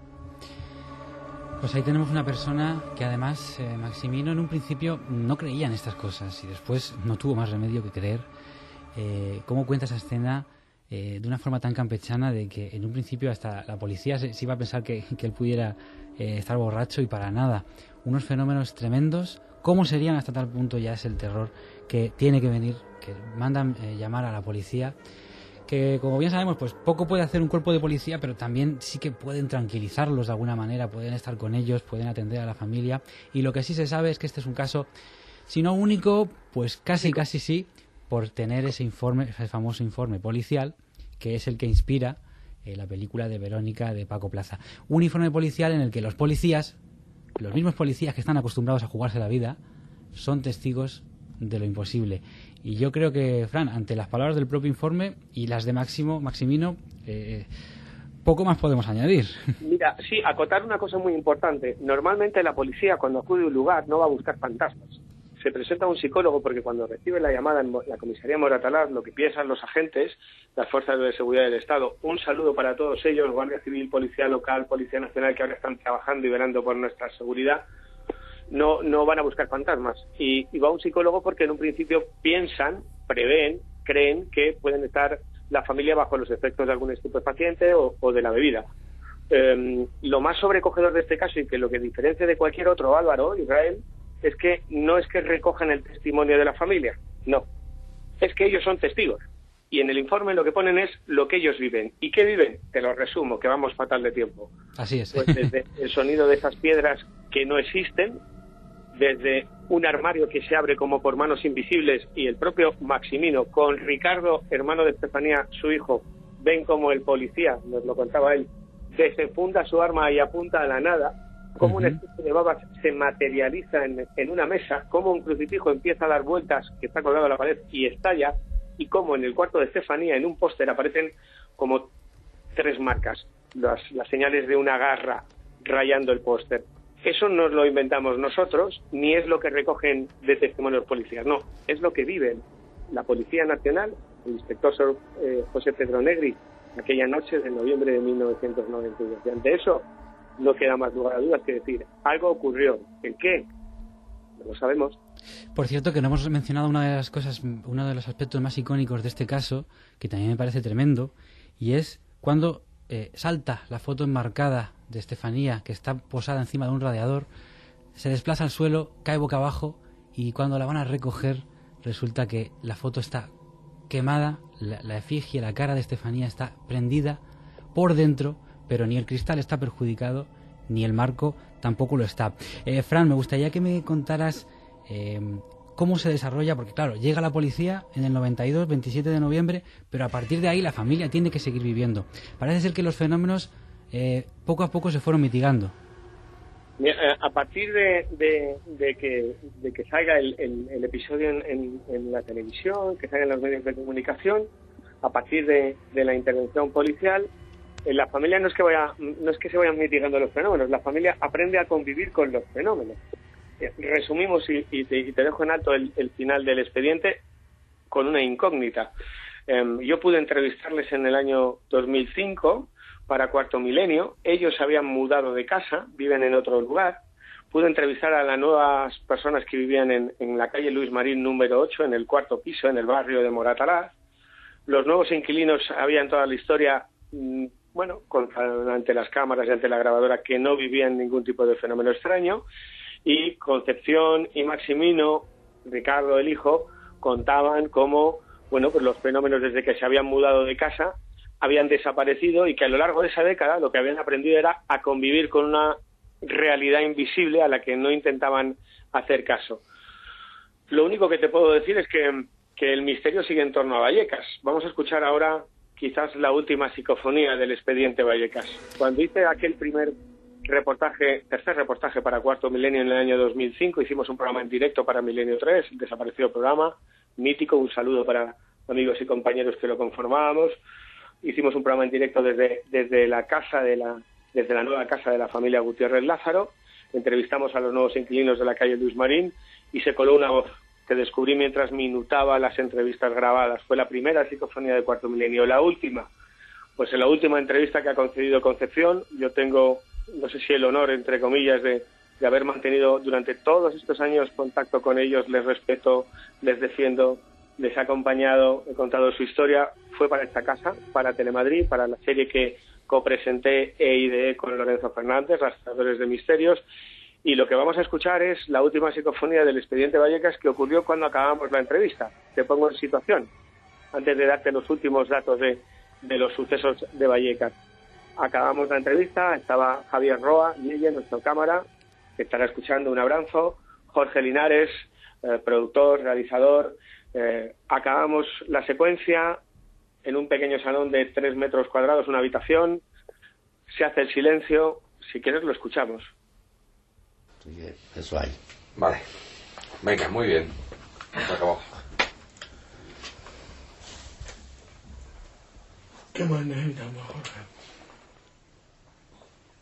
Speaker 3: Pues ahí tenemos una persona que además, Maximino, en un principio no creía en estas cosas y después no tuvo más remedio que creer. ¿Cómo cuenta esa escena de una forma tan campechana de que en un principio hasta la policía se iba a pensar que él pudiera estar borracho y para nada? Unos fenómenos tremendos. ¿Cómo serían hasta tal punto? Ya es el terror que tiene que venir, que mandan llamar a la policía, que como bien sabemos pues poco puede hacer un cuerpo de policía, pero también sí que pueden tranquilizarlos de alguna manera, pueden estar con ellos, pueden atender a la familia, y lo que sí se sabe es que este es un caso, si no único, pues casi sí, por tener ese famoso informe policial, que es el que inspira la película de Verónica de Paco Plaza. Un informe policial en el que los policías, los mismos policías que están acostumbrados a jugarse la vida, son testigos de lo imposible. Y yo creo que, Fran, ante las palabras del propio informe y las de Maximino, poco más podemos añadir.
Speaker 7: Mira, sí, acotar una cosa muy importante. Normalmente la policía, cuando acude a un lugar, no va a buscar fantasmas, se presenta un psicólogo porque cuando recibe la llamada en la comisaría Moratalaz, lo que piensan los agentes, las fuerzas de seguridad del Estado, un saludo para todos ellos, Guardia Civil, Policía Local, Policía Nacional, que ahora están trabajando y velando por nuestra seguridad, no van a buscar fantasmas. Y va un psicólogo porque en un principio piensan, prevén, creen que pueden estar la familia bajo los efectos de algún estupefaciente o de la bebida. Lo más sobrecogedor de este caso, y que lo que diferencia de cualquier otro, Álvaro, Israel, es que no es que recojan el testimonio de la familia, no, es que ellos son testigos. Y en el informe lo que ponen es lo que ellos viven. ¿Y qué viven? Te lo resumo, que vamos fatal de tiempo.
Speaker 3: Así es.
Speaker 7: Pues desde el sonido de esas piedras que no existen, desde un armario que se abre como por manos invisibles, y el propio Maximino con Ricardo, hermano de Estefanía, su hijo, ven como el policía, nos lo contaba él, desenfunda su arma y apunta a la nada, como una especie de baba se materializa en una mesa, como un crucifijo empieza a dar vueltas, que está colgado a la pared, y estalla, y como en el cuarto de Estefanía, en un póster, aparecen como 3 marcas, las señales de una garra rayando el póster. Eso no lo inventamos nosotros, ni es lo que recogen de testimonios policías, no, es lo que viven la Policía Nacional, el inspector José Pedro Negri, aquella noche de noviembre de 1992. Y ante eso no queda más lugar a dudas que decir, algo ocurrió. ¿El qué? No lo sabemos.
Speaker 3: Por cierto, que no hemos mencionado una de las cosas, uno de los aspectos más icónicos de este caso, que también me parece tremendo, y es cuando salta la foto enmarcada de Estefanía, que está posada encima de un radiador, se desplaza al suelo, cae boca abajo, y cuando la van a recoger resulta que la foto está quemada, la efigie, la cara de Estefanía está prendida por dentro, pero ni el cristal está perjudicado, ni el marco tampoco lo está. Fran, me gustaría que me contaras cómo se desarrolla, porque claro, llega la policía en el 92, 27 de noviembre, pero a partir de ahí la familia tiene que seguir viviendo. Parece ser que los fenómenos poco a poco se fueron mitigando.
Speaker 7: A partir de que salga el episodio en la televisión, que salga en los medios de comunicación, a partir de la intervención policial, la familia no es que se vayan mitigando los fenómenos, la familia aprende a convivir con los fenómenos. Resumimos y te dejo en alto el final del expediente con una incógnita. Yo pude entrevistarles en el año 2005 para Cuarto Milenio. Ellos se habían mudado de casa, viven en otro lugar. Pude entrevistar a las nuevas personas que vivían en la calle Luis Marín número 8, en el 4º piso, en el barrio de Moratalaz. Los nuevos inquilinos sabían toda la historia, ante las cámaras y ante la grabadora, que no vivían ningún tipo de fenómeno extraño. Y Concepción y Maximino, Ricardo el hijo, contaban cómo pues los fenómenos desde que se habían mudado de casa habían desaparecido, y que a lo largo de esa década lo que habían aprendido era a convivir con una realidad invisible a la que no intentaban hacer caso. Lo único que te puedo decir es que el misterio sigue en torno a Vallecas. Vamos a escuchar ahora quizás la última psicofonía del expediente Vallecas. Cuando hice aquel tercer reportaje para Cuarto Milenio en el año 2005, hicimos un programa en directo para Milenio 3, el desaparecido programa, mítico, un saludo para amigos y compañeros que lo conformábamos. Hicimos un programa en directo desde la nueva casa de la familia Gutiérrez Lázaro, entrevistamos a los nuevos inquilinos de la calle Luis Marín y se coló una voz que descubrí mientras minutaba las entrevistas grabadas. Fue la primera psicofonía de Cuarto Milenio. La última, pues en la última entrevista que ha concedido Concepción, yo tengo, no sé si el honor, entre comillas, de haber mantenido durante todos estos años contacto con ellos, les respeto, les defiendo, les he acompañado, he contado su historia. Fue para esta casa, para Telemadrid, para la serie que copresenté e ideé con Lorenzo Fernández, Rastreadores de Misterios. Y lo que vamos a escuchar es la última psicofonía del expediente Vallecas, que ocurrió cuando acabamos la entrevista. Te pongo en situación, antes de darte los últimos datos de los sucesos de Vallecas. Acabamos la entrevista, estaba Javier Roa, Yeye, nuestro cámara, que estará escuchando, un abrazo, Jorge Linares, productor, realizador. Acabamos la secuencia en un pequeño salón de 3 metros cuadrados, una habitación, se hace el silencio. Si quieres lo escuchamos.
Speaker 11: Eso hay.
Speaker 12: Vale. Venga, muy bien. Se acabó.
Speaker 10: Qué manera, Jorge.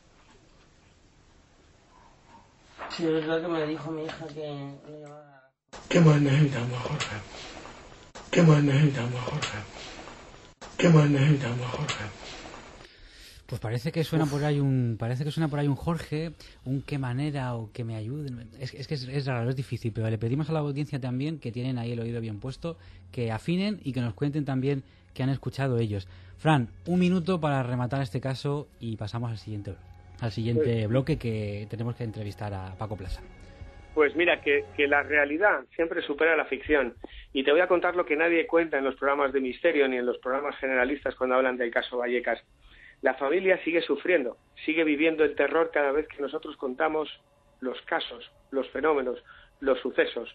Speaker 10: Sí, es verdad que me dijo mi hija que no llevaba...
Speaker 9: ¿Qué más necesitamos, Jorge? ¿Qué más necesitamos, Jorge? ¿Qué más necesitamos, Jorge?
Speaker 3: Pues parece que suena por ahí un Jorge, un qué manera o que me ayuden. Es raro, es difícil, pero le pedimos a la audiencia también, que tienen ahí el oído bien puesto, que afinen y que nos cuenten también qué han escuchado ellos. Fran, un minuto para rematar este caso y pasamos al siguiente bloque, que tenemos que entrevistar a Paco Plaza.
Speaker 7: Pues mira, que la realidad siempre supera la ficción. Y te voy a contar lo que nadie cuenta en los programas de misterio ni en los programas generalistas cuando hablan del caso Vallecas. La familia sigue sufriendo, sigue viviendo el terror cada vez que nosotros contamos los casos, los fenómenos, los sucesos.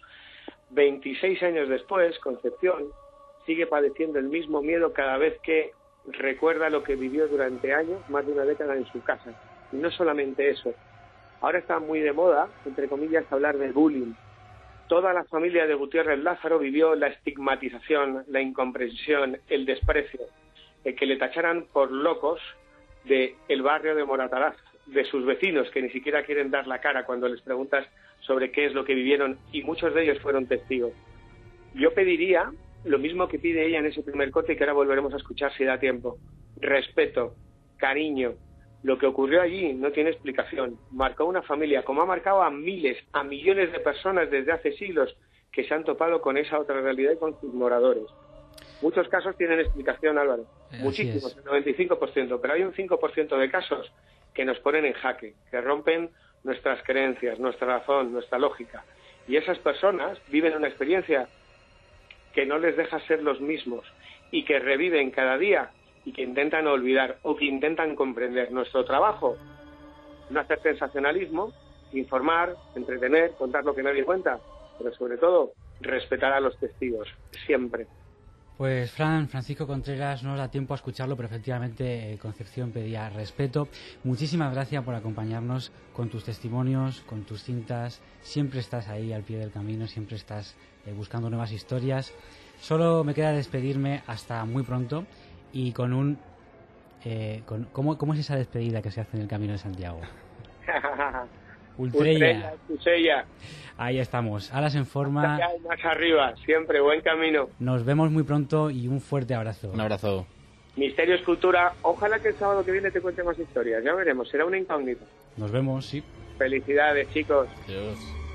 Speaker 7: 26 años después, Concepción sigue padeciendo el mismo miedo cada vez que recuerda lo que vivió durante años, más de una década en su casa. Y no solamente eso. Ahora está muy de moda, entre comillas, hablar de bullying. Toda la familia de Gutiérrez Lázaro vivió la estigmatización, la incomprensión, el desprecio, el que le tacharan por locos del barrio de Moratalaz, de sus vecinos que ni siquiera quieren dar la cara cuando les preguntas sobre qué es lo que vivieron, y muchos de ellos fueron testigos. Yo pediría lo mismo que pide ella en ese primer corte y que ahora volveremos a escuchar si da tiempo: respeto, cariño. Lo que ocurrió allí no tiene explicación. Marcó una familia, como ha marcado a miles, a millones de personas desde hace siglos que se han topado con esa otra realidad y con sus moradores. Muchos casos tienen explicación, Álvaro. Muchísimos, el 95%, pero hay un 5% de casos que nos ponen en jaque, que rompen nuestras creencias, nuestra razón, nuestra lógica. Y esas personas viven una experiencia que no les deja ser los mismos y que reviven cada día y que intentan olvidar o que intentan comprender. Nuestro trabajo, no hacer sensacionalismo, informar, entretener, contar lo que nadie cuenta, pero sobre todo respetar a los testigos, siempre.
Speaker 3: Pues Francisco Contreras, no nos da tiempo a escucharlo, pero efectivamente Concepción pedía respeto. Muchísimas gracias por acompañarnos con tus testimonios, con tus cintas. Siempre estás ahí al pie del camino, siempre estás buscando nuevas historias. Solo me queda despedirme hasta muy pronto y con un... ¿cómo es esa despedida que se hace en el Camino de Santiago? Ultrella. Ahí estamos. Alas en forma.
Speaker 7: Más arriba, siempre, buen camino.
Speaker 3: Nos vemos muy pronto y un fuerte abrazo.
Speaker 4: Un abrazo.
Speaker 7: Misterio es cultura. Ojalá que el sábado que viene te cuente más historias. Ya veremos, será una incógnita.
Speaker 3: Nos vemos, sí.
Speaker 7: Felicidades, chicos.
Speaker 4: Adiós.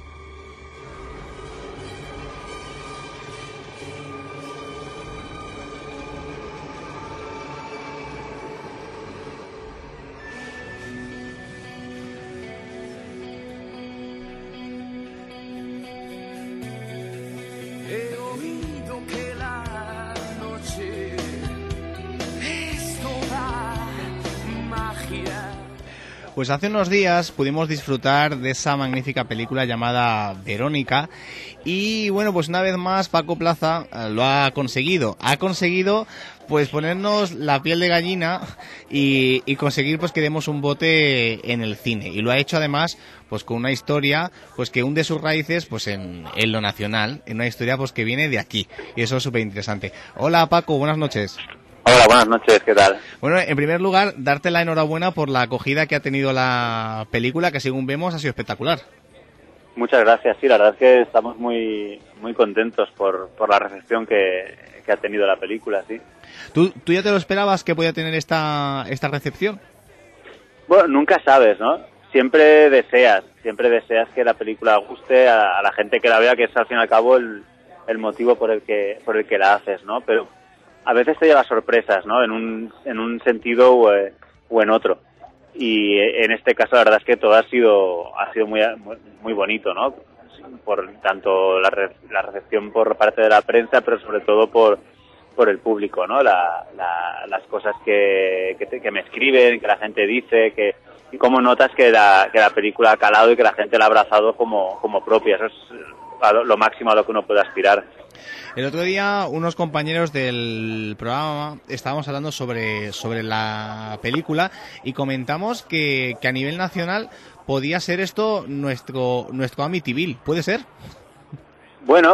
Speaker 4: Pues hace unos días pudimos disfrutar de esa magnífica película llamada Verónica y bueno, pues una vez más Paco Plaza lo ha conseguido. Ha conseguido pues ponernos la piel de gallina y conseguir pues que demos un bote en el cine. Y lo ha hecho además pues con una historia pues que hunde sus raíces pues en lo nacional, en una historia pues que viene de aquí. Y eso es súper interesante. Hola Paco, buenas noches.
Speaker 13: Hola, buenas noches, ¿qué tal?
Speaker 4: Bueno, en primer lugar, darte la enhorabuena por la acogida que ha tenido la película, que según vemos ha sido espectacular.
Speaker 13: Muchas gracias, sí, la verdad es que estamos muy contentos por la recepción que ha tenido la película, sí.
Speaker 4: ¿Tú ya te lo esperabas que podía tener esta recepción?
Speaker 13: Bueno, nunca sabes, ¿no? Siempre deseas que la película guste a la gente que la vea, que es al fin y al cabo el motivo por el que la haces, ¿no? Pero a veces te lleva sorpresas, ¿no? En un sentido o en otro. Y en este caso la verdad es que todo ha sido muy bonito, ¿no? Por tanto la recepción por parte de la prensa, pero sobre todo por el público, ¿no? Las cosas que me escriben, que la gente dice, y cómo notas que la película ha calado y que la gente la ha abrazado como propia. Eso es lo máximo a lo que uno puede aspirar.
Speaker 4: El otro día unos compañeros del programa estábamos hablando sobre la película y comentamos que a nivel nacional podía ser esto nuestro Amityville. ¿Puede ser?
Speaker 13: Bueno,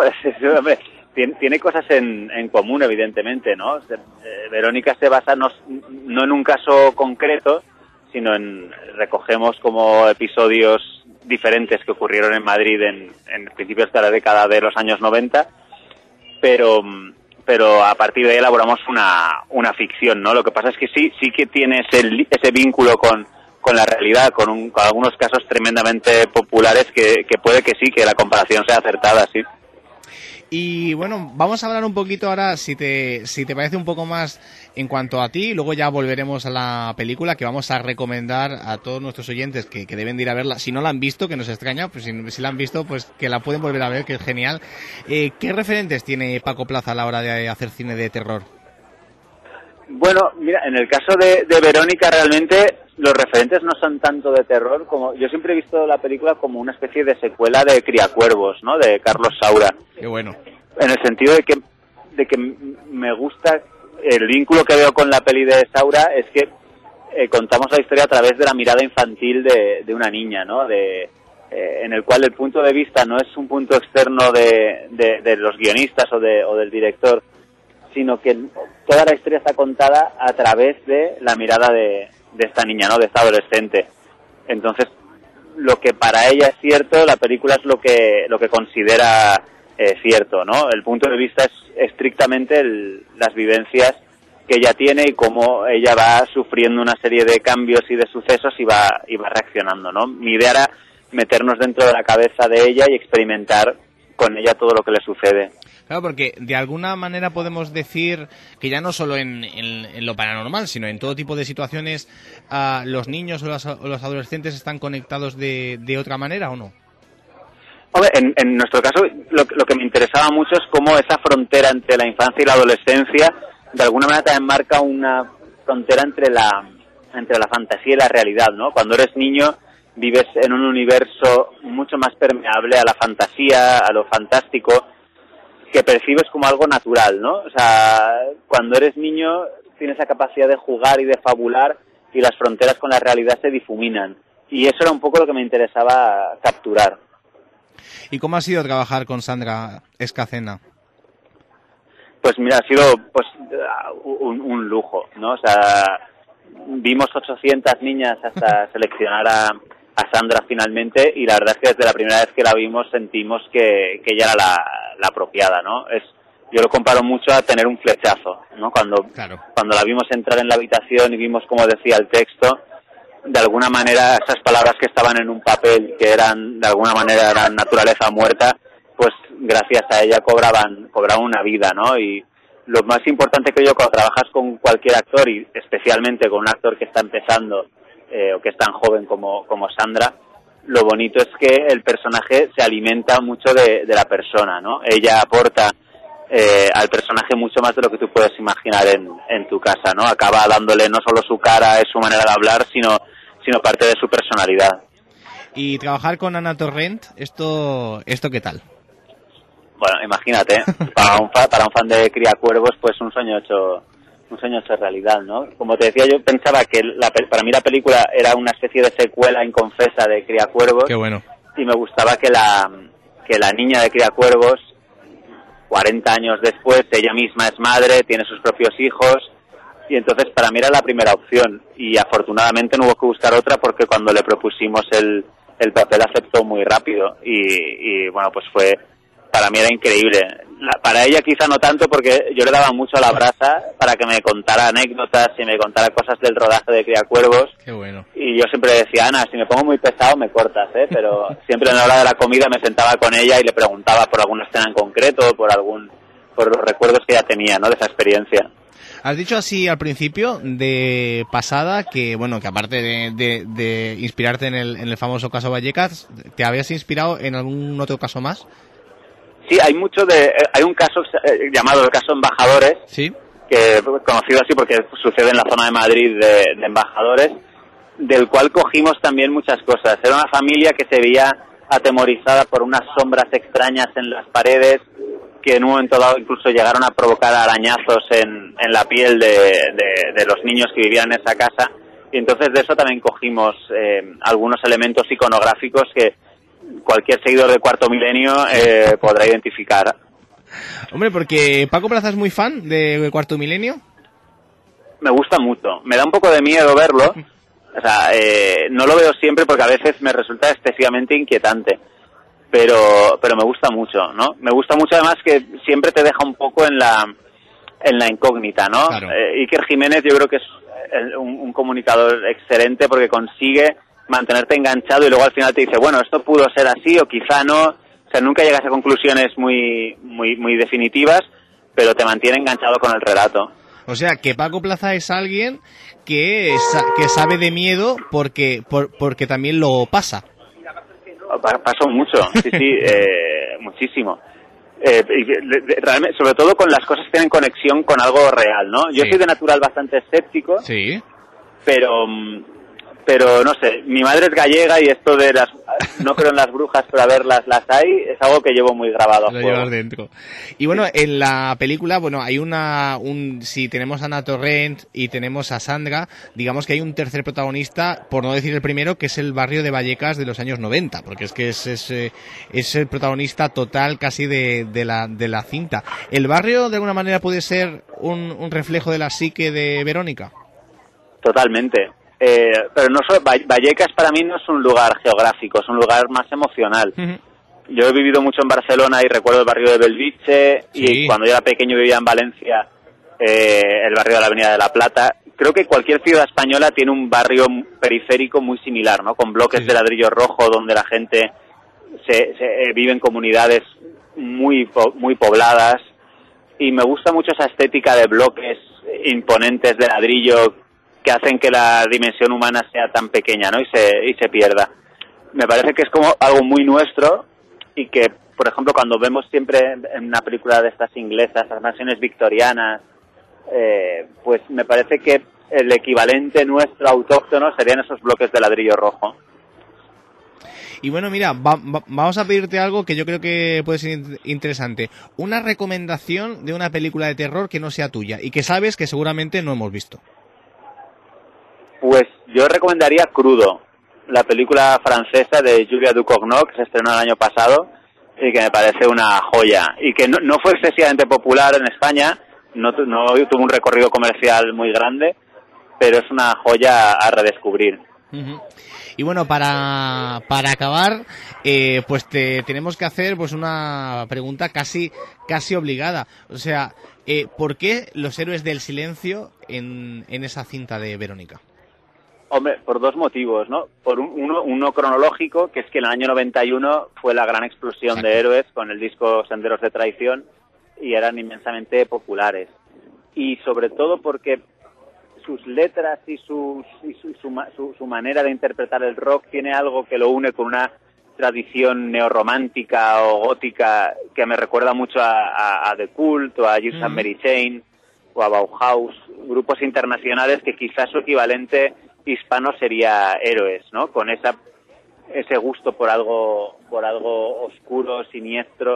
Speaker 13: tiene cosas en común, evidentemente, ¿no? Verónica se basa no en un caso concreto, recogemos como episodios diferentes que ocurrieron en Madrid en principios de la década de los años 90, pero a partir de ahí elaboramos una ficción, ¿no? Lo que pasa es que sí que tiene ese vínculo con la realidad, con algunos casos tremendamente populares que puede que sí, que la comparación sea acertada, sí.
Speaker 4: Y bueno, vamos a hablar un poquito ahora, si te parece, un poco más en cuanto a ti, y luego ya volveremos a la película, que vamos a recomendar a todos nuestros oyentes que deben de ir a verla. Si no la han visto, que nos extraña, pues si la han visto, pues que la pueden volver a ver, que es genial. ¿Qué referentes tiene Paco Plaza a la hora de hacer cine de terror?
Speaker 13: Bueno, mira, en el caso de Verónica, realmente los referentes no son tanto de terror, como yo siempre he visto la película como una especie de secuela de Criacuervos, ¿no? De Carlos Saura.
Speaker 4: Qué bueno.
Speaker 13: En el sentido de que me gusta el vínculo que veo con la peli de Saura, es que contamos la historia a través de la mirada infantil de una niña, ¿no? En el cual el punto de vista no es un punto externo de los guionistas o del director, sino que toda la historia está contada a través de la mirada de esta niña, ¿no? De esta adolescente. Entonces, lo que para ella es cierto, la película es lo que considera cierto, ¿no? El punto de vista es estrictamente las vivencias que ella tiene y cómo ella va sufriendo una serie de cambios y de sucesos y va reaccionando, ¿no? Mi idea era meternos dentro de la cabeza de ella y experimentar con ella todo lo que le sucede.
Speaker 4: Claro, porque de alguna manera podemos decir que ya no solo en lo paranormal, sino en todo tipo de situaciones, los niños o los adolescentes están conectados de otra manera, ¿o no?
Speaker 13: Hombre, en nuestro caso, lo que me interesaba mucho es cómo esa frontera entre la infancia y la adolescencia, de alguna manera también marca una frontera entre la fantasía y la realidad, ¿no? Cuando eres niño, vives en un universo mucho más permeable a la fantasía, a lo fantástico, que percibes como algo natural, ¿no? O sea, cuando eres niño tienes la capacidad de jugar y de fabular y las fronteras con la realidad se difuminan. Y eso era un poco lo que me interesaba capturar.
Speaker 4: ¿Y cómo ha sido trabajar con Sandra Escacena?
Speaker 13: Pues mira, ha sido pues un lujo, ¿no? O sea, vimos 800 niñas hasta seleccionar a Sandra finalmente, y la verdad es que desde la primera vez que la vimos sentimos que ella era la apropiada, ¿no? Yo lo comparo mucho a tener un flechazo, ¿no? Cuando la vimos entrar en la habitación y vimos cómo decía el texto, de alguna manera esas palabras que estaban en un papel, que eran de alguna manera eran naturaleza muerta, pues gracias a ella cobraban una vida, ¿no? Y lo más importante, creo yo, cuando trabajas con cualquier actor, y especialmente con un actor que está empezando o que es tan joven como Sandra, lo bonito es que el personaje se alimenta mucho de la persona, ¿no? Ella aporta al personaje mucho más de lo que tú puedes imaginar en tu casa, ¿no? Acaba dándole no solo su cara, su manera de hablar, sino parte de su personalidad.
Speaker 4: Y trabajar con Ana Torrent, ¿esto qué tal?
Speaker 13: Bueno, imagínate, para un fan de Criacuervos, pues un sueño hecho realidad, ¿no? Como te decía, yo pensaba que para mí la película era una especie de secuela inconfesa de Criacuervos.
Speaker 4: Qué bueno.
Speaker 13: Y me gustaba que la niña de Criacuervos, 40 años después, ella misma es madre, tiene sus propios hijos, y entonces para mí era la primera opción, y afortunadamente no hubo que buscar otra, porque cuando le propusimos el papel aceptó muy rápido, y bueno, pues para mí era increíble. Para ella quizá no tanto, porque yo le daba mucho a la brasa para que me contara anécdotas y me contara cosas del rodaje de Criacuervos.
Speaker 4: Qué bueno.
Speaker 13: Y yo siempre decía, Ana, si me pongo muy pesado me cortas, pero siempre en la hora de la comida me sentaba con ella y le preguntaba por alguna escena en concreto, por los recuerdos que ella tenía, ¿no? De esa experiencia.
Speaker 4: Has dicho así al principio, de pasada, que bueno, que aparte de inspirarte en el famoso caso Vallecas, ¿te habías inspirado en algún otro caso más?
Speaker 13: Sí, hay un caso llamado el caso Embajadores,
Speaker 4: ¿sí?
Speaker 13: Que conocido así porque sucede en la zona de Madrid de Embajadores, del cual cogimos también muchas cosas. Era una familia que se veía atemorizada por unas sombras extrañas en las paredes, que en un momento dado incluso llegaron a provocar arañazos en la piel de los niños que vivían en esa casa, y entonces de eso también cogimos algunos elementos iconográficos que cualquier seguidor de Cuarto Milenio podrá identificar.
Speaker 4: Hombre, porque Paco Plaza es muy fan de Cuarto Milenio.
Speaker 13: Me gusta mucho. Me da un poco de miedo verlo, O sea, no lo veo siempre porque a veces me resulta excesivamente inquietante, pero me gusta mucho, ¿no? Me gusta mucho además que siempre te deja un poco en la incógnita, ¿no?
Speaker 4: Claro.
Speaker 13: Iker Jiménez yo creo que es un comunicador excelente porque consigue mantenerte enganchado y luego al final te dice, bueno, esto pudo ser así o quizá no. O sea, nunca llegas a conclusiones muy definitivas, pero te mantiene enganchado con el relato.
Speaker 4: O sea, que Paco Plaza es alguien que sabe de miedo porque también lo pasa.
Speaker 13: Pasó mucho, sí, muchísimo. Realmente, sobre todo con las cosas que tienen conexión con algo real, ¿no? Yo soy de natural bastante escéptico,
Speaker 4: sí,
Speaker 13: pero no sé, mi madre es gallega y esto de no creo en las brujas, pero a ver, las hay, es algo que llevo muy grabado a fuego.
Speaker 4: Lo llevas dentro. Y bueno, en la película, bueno, hay si tenemos a Ana Torrent y tenemos a Sandra, digamos que hay un tercer protagonista, por no decir el primero, que es el barrio de Vallecas de los años 90, porque es que es el protagonista total casi de la cinta. ¿El barrio de alguna manera puede ser un reflejo de la psique de Verónica?
Speaker 13: Totalmente. Pero no solo, Vallecas para mí no es un lugar geográfico, es un lugar más emocional. Uh-huh. Yo he vivido mucho en Barcelona y recuerdo el barrio de Belvitge, y cuando yo era pequeño vivía en Valencia, el barrio de la Avenida de la Plata. Creo que cualquier ciudad española tiene un barrio periférico muy similar, ¿no? Con bloques de ladrillo rojo donde la gente vive en comunidades muy pobladas, y me gusta mucho esa estética de bloques imponentes de ladrillo que hacen que la dimensión humana sea tan pequeña, ¿no? Y se pierda. Me parece que es como algo muy nuestro y que, por ejemplo, cuando vemos siempre en una película de estas inglesas, las mansiones victorianas, pues me parece que el equivalente nuestro autóctono serían esos bloques de ladrillo rojo.
Speaker 4: Y bueno, mira, vamos a pedirte algo que yo creo que puede ser interesante. Una recomendación de una película de terror que no sea tuya y que sabes que seguramente no hemos visto.
Speaker 13: Pues yo recomendaría Crudo, la película francesa de Julia Ducournau, que se estrenó el año pasado y que me parece una joya. Y que no fue excesivamente popular en España, no tuvo un recorrido comercial muy grande, pero es una joya a redescubrir.
Speaker 4: Uh-huh. Y bueno, para acabar, pues tenemos que hacer pues una pregunta casi obligada. O sea, ¿por qué los héroes del silencio en esa cinta de Verónica?
Speaker 13: Hombre, por dos motivos, ¿no? Por uno cronológico, que es que en el año 91 fue la gran explosión de héroes con el disco Senderos de Traición y eran inmensamente populares. Y sobre todo porque sus letras y su manera de interpretar el rock tiene algo que lo une con una tradición neorromántica o gótica que me recuerda mucho a The Cult o a Use and Mary Chain o a Bauhaus, grupos internacionales que quizás su equivalente hispano sería Héroes, ¿no? Con ese gusto por algo oscuro, siniestro,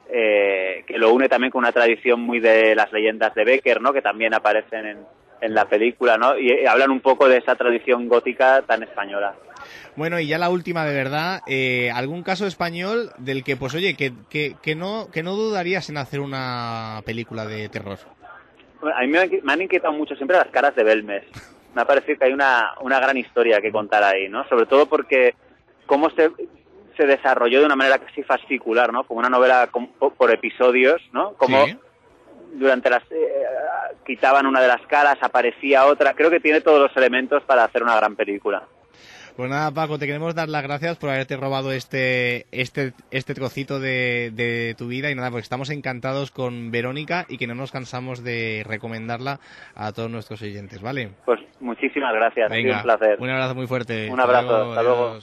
Speaker 13: que lo une también con una tradición muy de las leyendas de Becker, ¿no? Que también aparecen en la película, ¿no? Y hablan un poco de esa tradición gótica tan española.
Speaker 4: Bueno, y ya la última de verdad, algún caso español del que, pues oye, que no dudarías en hacer una película de terror.
Speaker 13: A mí me han inquietado mucho siempre las caras de Belmes. Me ha parecido que hay una gran historia que contar ahí, ¿no? Sobre todo porque cómo se desarrolló de una manera casi fascicular, ¿no? Como una novela por episodios, ¿no? Como durante quitaban una de las caras, aparecía otra. Creo que tiene todos los elementos para hacer una gran película.
Speaker 4: Pues nada, Paco, te queremos dar las gracias por haberte robado este trocito de tu vida y nada, porque estamos encantados con Verónica y que no nos cansamos de recomendarla a todos nuestros oyentes, ¿vale?
Speaker 13: Pues muchísimas gracias,
Speaker 4: venga,
Speaker 13: un placer.
Speaker 4: Un abrazo muy fuerte.
Speaker 13: Un abrazo, hasta luego.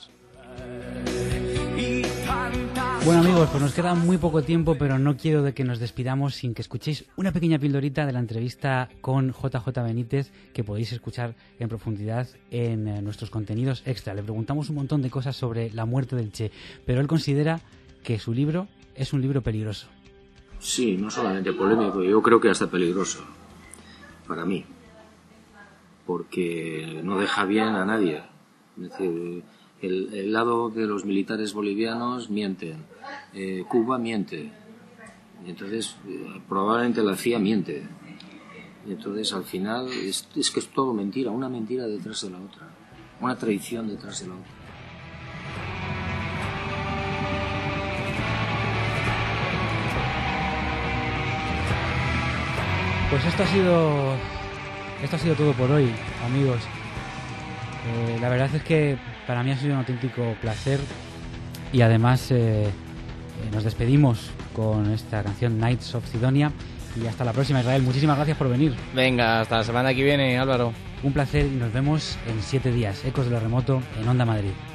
Speaker 3: Bueno amigos, pues nos queda muy poco tiempo, pero no quiero de que nos despidamos sin que escuchéis una pequeña pildorita de la entrevista con JJ Benítez, que podéis escuchar en profundidad en nuestros contenidos extra. Le preguntamos un montón de cosas sobre la muerte del Che, pero él considera que su libro es un libro peligroso.
Speaker 14: Sí, no solamente polémico, yo creo que hasta peligroso, para mí, porque no deja bien a nadie. Es decir, el lado de los militares bolivianos mienten, Cuba miente, y entonces probablemente la CIA miente, y entonces al final es que es todo mentira, una mentira detrás de la otra. una traición detrás de la otra.
Speaker 3: Pues esto ha sido todo por hoy, amigos. La verdad es que para mí ha sido un auténtico placer y además nos despedimos con esta canción Nights of Sidonia y hasta la próxima, Israel. Muchísimas gracias por venir.
Speaker 4: Venga, hasta la semana que viene, Álvaro.
Speaker 3: Un placer y nos vemos en 7 días. Ecos de lo Remoto en Onda Madrid.